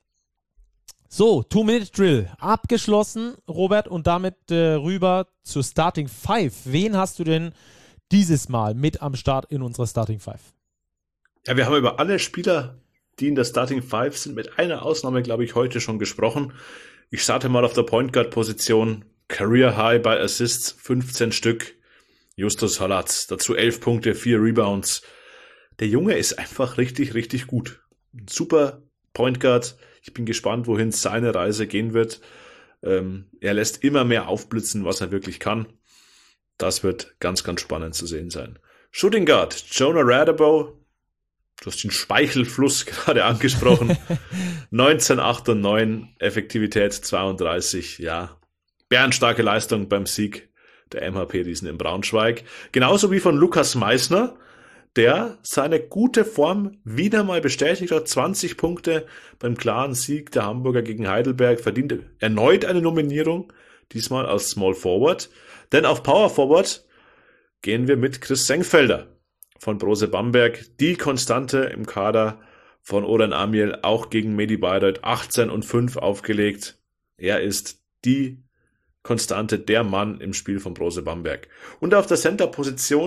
So, Two-Minute-Drill abgeschlossen, Robert, und damit äh, rüber zur Starting Five. Wen hast du denn dieses Mal mit am Start in unserer Starting Five? Ja, wir haben über alle Spieler, die in der Starting Five sind, mit einer Ausnahme, glaube ich, heute schon gesprochen. Ich starte mal auf der Point Guard Position. Career High bei Assists, fünfzehn Stück. Justus Halatz, dazu elf Punkte, vier Rebounds. Der Junge ist einfach richtig, richtig gut. Super Point Guard. Ich bin gespannt, wohin seine Reise gehen wird. Ähm, er lässt immer mehr aufblitzen, was er wirklich kann. Das wird ganz, ganz spannend zu sehen sein. Shooting Guard, Jonah Radabow. Du hast den Speichelfluss gerade angesprochen. neunzehn, acht und neun, Effektivität zweiunddreißig. Ja, bärenstarke Leistung beim Sieg der M H P-Riesen in Braunschweig. Genauso wie von Lukas Meissner, der seine gute Form wieder mal bestätigt hat. zwanzig Punkte beim klaren Sieg der Hamburger gegen Heidelberg. Verdient erneut eine Nominierung, diesmal als Small Forward. Denn auf Power Forward gehen wir mit Chris Senkfelder von Brose Bamberg. Die Konstante im Kader von Oren Amiel, auch gegen Medi Bayreuth, achtzehn und fünf aufgelegt. Er ist die Konstante, der Mann im Spiel von Brose Bamberg. Und auf der Center-Position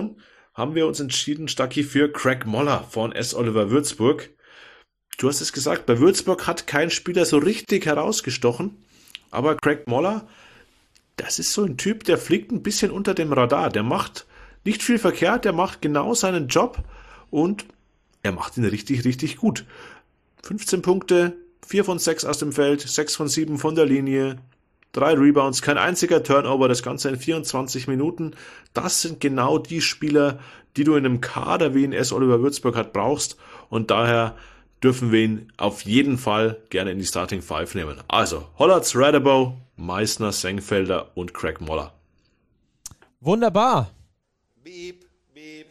haben wir uns entschieden, Stacki, für Craig Moller von S. Oliver Würzburg. Du hast es gesagt, bei Würzburg hat kein Spieler so richtig herausgestochen, aber Craig Moller, das ist so ein Typ, der fliegt ein bisschen unter dem Radar. Der macht nicht viel verkehrt, der macht genau seinen Job und er macht ihn richtig, richtig gut. fünfzehn Punkte, vier von sechs aus dem Feld, sechs von sieben von der Linie, drei Rebounds, kein einziger Turnover, das Ganze in vierundzwanzig Minuten. Das sind genau die Spieler, die du in einem Kader wie in S. Oliver Würzburg hat brauchst und daher dürfen wir ihn auf jeden Fall gerne in die Starting Five nehmen. Also Hollatz, Radebow, Meissner, Sengfelder und Craig Moller. Wunderbar. Beep, beep.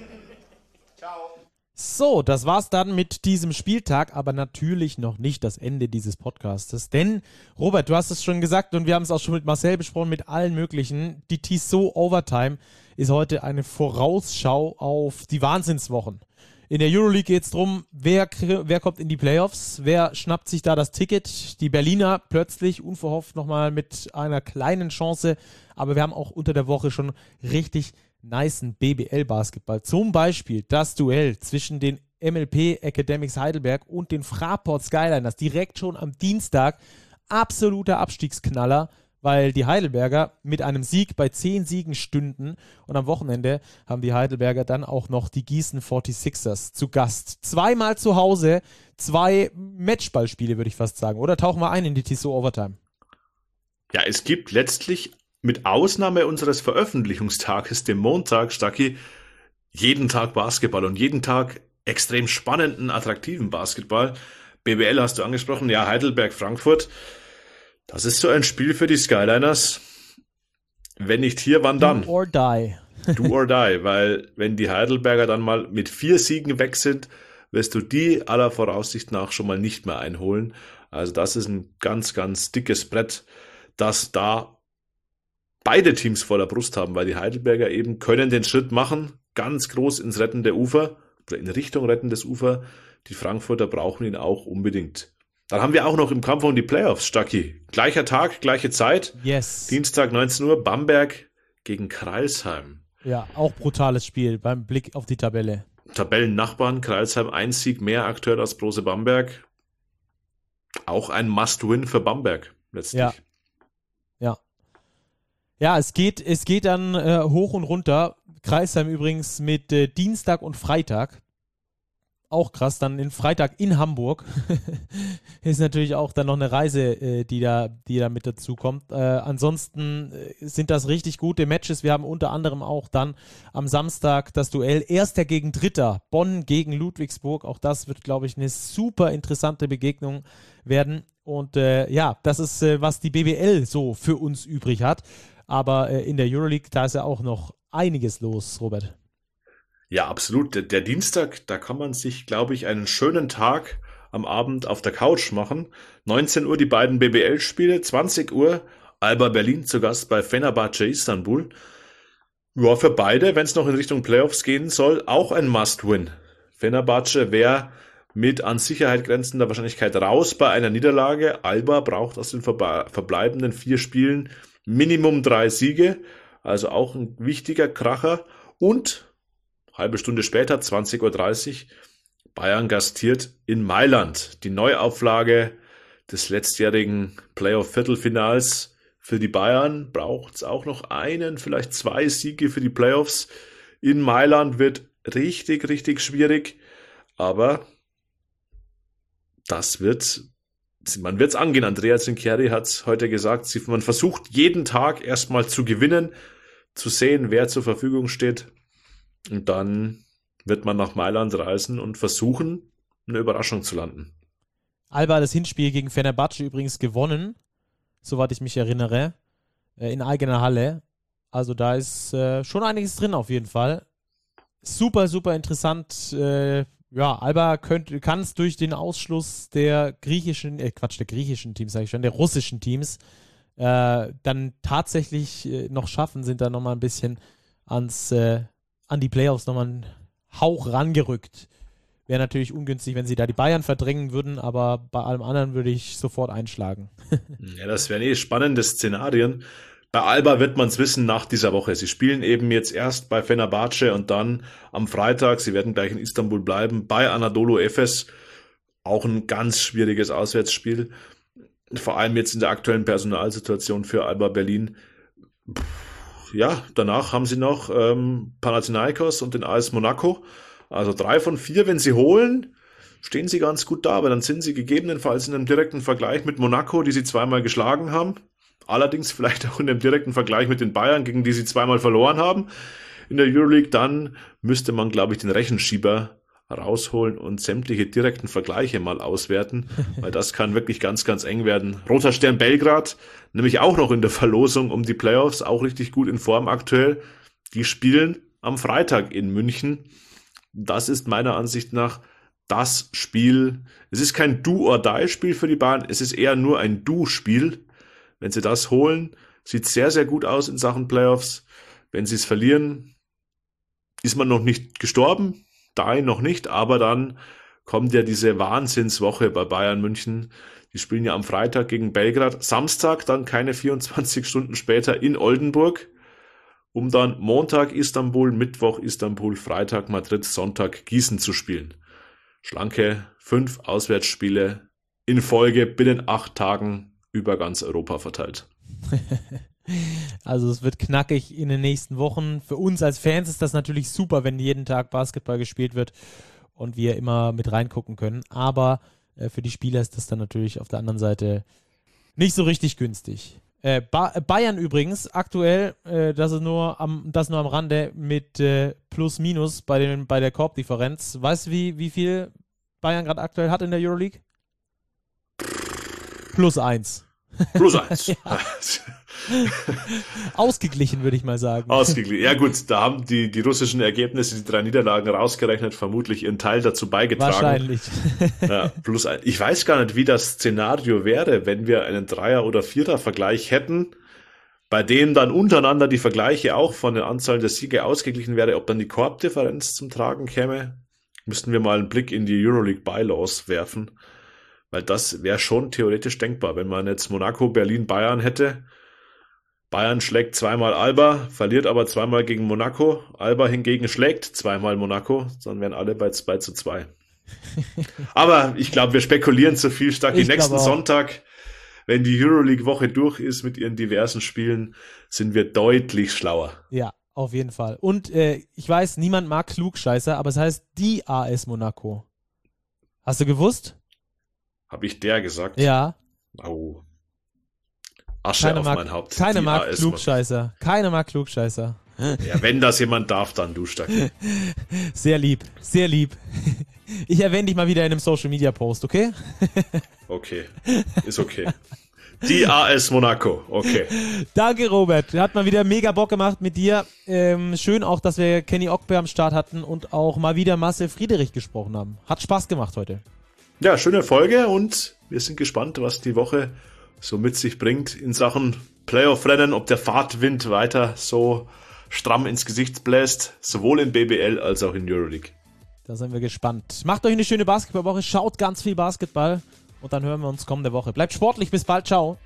Ciao. So, das war's dann mit diesem Spieltag, aber natürlich noch nicht das Ende dieses Podcastes, denn, Robert, du hast es schon gesagt und wir haben es auch schon mit Marcel besprochen, mit allen möglichen, die Tissot Overtime ist heute eine Vorausschau auf die Wahnsinnswochen. In der Euroleague geht's drum, wer, wer kommt in die Playoffs, wer schnappt sich da das Ticket, die Berliner plötzlich unverhofft nochmal mit einer kleinen Chance, aber wir haben auch unter der Woche schon richtig nicen B B L-Basketball. Zum Beispiel das Duell zwischen den M L P Academics Heidelberg und den Fraport Skyliners. Direkt schon am Dienstag. Absoluter Abstiegsknaller, weil die Heidelberger mit einem Sieg bei zehn Siegen stünden. Und am Wochenende haben die Heidelberger dann auch noch die Gießen forty-sixers zu Gast. Zweimal zu Hause, zwei Matchballspiele, würde ich fast sagen. Oder tauchen wir ein in die Tissot Overtime? Ja, es gibt letztlich mit Ausnahme unseres Veröffentlichungstages, dem Montag, Stacki, jeden Tag Basketball und jeden Tag extrem spannenden, attraktiven Basketball. B B L hast du angesprochen, ja, Heidelberg, Frankfurt. Das ist so ein Spiel für die Skyliners. Wenn nicht hier, wann dann? Do or die. Do or die, weil wenn die Heidelberger dann mal mit vier Siegen weg sind, wirst du die aller Voraussicht nach schon mal nicht mehr einholen. Also das ist ein ganz, ganz dickes Brett, das da beide Teams vor der Brust haben, weil die Heidelberger eben können den Schritt machen, ganz groß ins rettende Ufer, oder in Richtung rettendes Ufer. Die Frankfurter brauchen ihn auch unbedingt. Dann haben wir auch noch im Kampf um die Playoffs, Stacki. Gleicher Tag, gleiche Zeit. Yes. Dienstag neunzehn Uhr, Bamberg gegen Crailsheim. Ja, auch brutales Spiel beim Blick auf die Tabelle. Tabellennachbarn, Crailsheim, ein Sieg mehr aktuell als Brose Bamberg. Auch ein Must-Win für Bamberg, letztlich. Ja. Ja. Ja, es geht, es geht dann äh, hoch und runter. Kreisheim übrigens mit äh, Dienstag und Freitag. Auch krass, dann in Freitag in Hamburg. Ist natürlich auch dann noch eine Reise, äh, die da, die da mit dazu kommt. Äh, ansonsten äh, sind das richtig gute Matches. Wir haben unter anderem auch dann am Samstag das Duell Erster gegen Dritter. Bonn gegen Ludwigsburg. Auch das wird, glaube ich, eine super interessante Begegnung werden. Und äh, ja, das ist, äh, was die B B L so für uns übrig hat. Aber äh, in der Euroleague, da ist ja auch noch einiges los, Robert. Ja, absolut. Der, der Dienstag, da kann man sich, glaube ich, einen schönen Tag am Abend auf der Couch machen. neunzehn Uhr die beiden B B L-Spiele, zwanzig Uhr Alba Berlin zu Gast bei Fenerbahce Istanbul. Ja, für beide, wenn es noch in Richtung Playoffs gehen soll, auch ein Must-Win. Fenerbahce wäre mit an Sicherheit grenzender Wahrscheinlichkeit raus bei einer Niederlage. Alba braucht aus den verbe- verbleibenden vier Spielen Minimum drei Siege, also auch ein wichtiger Kracher. Und halbe Stunde später, zwanzig Uhr dreißig, Bayern gastiert in Mailand. Die Neuauflage des letztjährigen Playoff-Viertelfinals für die Bayern braucht es auch noch einen, vielleicht zwei Siege für die Playoffs. In Mailand wird richtig, richtig schwierig, aber das wird, man wird es angehen. Andrea Zincheri hat heute gesagt, man versucht jeden Tag erstmal zu gewinnen, zu sehen, wer zur Verfügung steht. Und dann wird man nach Mailand reisen und versuchen, eine Überraschung zu landen. Alba hat das Hinspiel gegen Fenerbahce übrigens gewonnen, soweit ich mich erinnere, in eigener Halle. Also da ist äh, schon einiges drin auf jeden Fall. Super, super interessant. Äh, ja, Alba kann es durch den Ausschluss der griechischen, äh, Quatsch, der griechischen Teams, sage ich schon, der russischen Teams, äh, dann tatsächlich äh, noch schaffen, sind da nochmal ein bisschen ans, äh, an die Playoffs nochmal einen Hauch rangerückt. Wäre natürlich ungünstig, wenn sie da die Bayern verdrängen würden, aber bei allem anderen würde ich sofort einschlagen. Ja, das wären eh spannende Szenarien. Bei Alba wird man es wissen nach dieser Woche. Sie spielen eben jetzt erst bei Fenerbahce und dann am Freitag, sie werden gleich in Istanbul bleiben, bei Anadolu Efes. Auch ein ganz schwieriges Auswärtsspiel. Vor allem jetzt in der aktuellen Personalsituation für Alba Berlin. Ja, danach haben sie noch ähm, Panathinaikos und den A S Monaco. Also drei von vier, wenn sie holen, stehen sie ganz gut da. Aber dann sind sie gegebenenfalls in einem direkten Vergleich mit Monaco, die sie zweimal geschlagen haben. Allerdings vielleicht auch in dem direkten Vergleich mit den Bayern, gegen die sie zweimal verloren haben in der Euroleague. Dann müsste man, glaube ich, den Rechenschieber rausholen und sämtliche direkten Vergleiche mal auswerten, weil das kann wirklich ganz, ganz eng werden. Roter Stern Belgrad, nämlich auch noch in der Verlosung um die Playoffs, auch richtig gut in Form aktuell. Die spielen am Freitag in München. Das ist meiner Ansicht nach das Spiel. Es ist kein Do-or-Die-Spiel für die Bayern, es ist eher nur ein Do-Spiel. Wenn sie das holen, sieht sehr, sehr gut aus in Sachen Playoffs. Wenn sie es verlieren, ist man noch nicht gestorben, da noch nicht, aber dann kommt ja diese Wahnsinnswoche bei Bayern München. Die spielen ja am Freitag gegen Belgrad, Samstag dann keine vierundzwanzig Stunden später in Oldenburg, um dann Montag Istanbul, Mittwoch Istanbul, Freitag Madrid, Sonntag Gießen zu spielen. Schlanke fünf Auswärtsspiele in Folge binnen acht Tagen über ganz Europa verteilt. Also es wird knackig in den nächsten Wochen. Für uns als Fans ist das natürlich super, wenn jeden Tag Basketball gespielt wird und wir immer mit reingucken können. Aber äh, für die Spieler ist das dann natürlich auf der anderen Seite nicht so richtig günstig. Äh, ba- Bayern übrigens aktuell, äh, das ist nur am, das nur am Rande mit äh, Plus Minus bei, den, bei der Korbdifferenz. Weißt du, wie, wie viel Bayern gerade aktuell hat in der Euroleague? Plus eins. Plus eins. Ja. Ausgeglichen, würde ich mal sagen. Ausgeglichen. Ja gut, da haben die, die russischen Ergebnisse, die drei Niederlagen rausgerechnet, vermutlich ihren Teil dazu beigetragen. Wahrscheinlich. Ja, plus ein. Ich weiß gar nicht, wie das Szenario wäre, wenn wir einen Dreier- oder Vierer-Vergleich hätten, bei dem dann untereinander die Vergleiche auch von den Anzahlen der Siege ausgeglichen wäre, ob dann die Korbdifferenz zum Tragen käme. Müssten wir mal einen Blick in die Euroleague Bylaws werfen, weil das wäre schon theoretisch denkbar, wenn man jetzt Monaco, Berlin, Bayern hätte. Bayern schlägt zweimal Alba, verliert aber zweimal gegen Monaco. Alba hingegen schlägt zweimal Monaco, dann wären alle bei zwei zu zwei. Aber ich glaube, wir spekulieren zu viel stark. Ich Nächsten glaube auch. Sonntag, wenn die Euroleague-Woche durch ist mit ihren diversen Spielen, sind wir deutlich schlauer. Ja, auf jeden Fall. Und äh, ich weiß, niemand mag Klugscheißer, aber es heißt die A S Monaco. Hast du gewusst? Habe ich der gesagt? Ja. Oh. Asche Keiner auf mag, mein Haupt. keiner Die mag A S Klugscheißer. Keiner mag Klugscheißer. Ja, wenn das jemand darf, dann du stark. Sehr lieb, sehr lieb. Ich erwähne dich mal wieder in einem Social Media Post, okay? Okay, ist okay. Die A S Monaco, okay. Danke, Robert. Hat mal wieder mega Bock gemacht mit dir. Ähm, schön auch, dass wir Kenny Ogbe am Start hatten und auch mal wieder Marcel Friedrich gesprochen haben. Hat Spaß gemacht heute. Ja, schöne Folge und wir sind gespannt, was die Woche so mit sich bringt in Sachen Playoff-Rennen, ob der Fahrtwind weiter so stramm ins Gesicht bläst, sowohl in B B L als auch in Euroleague. Da sind wir gespannt. Macht euch eine schöne Basketballwoche, schaut ganz viel Basketball und dann hören wir uns kommende Woche. Bleibt sportlich, bis bald, ciao.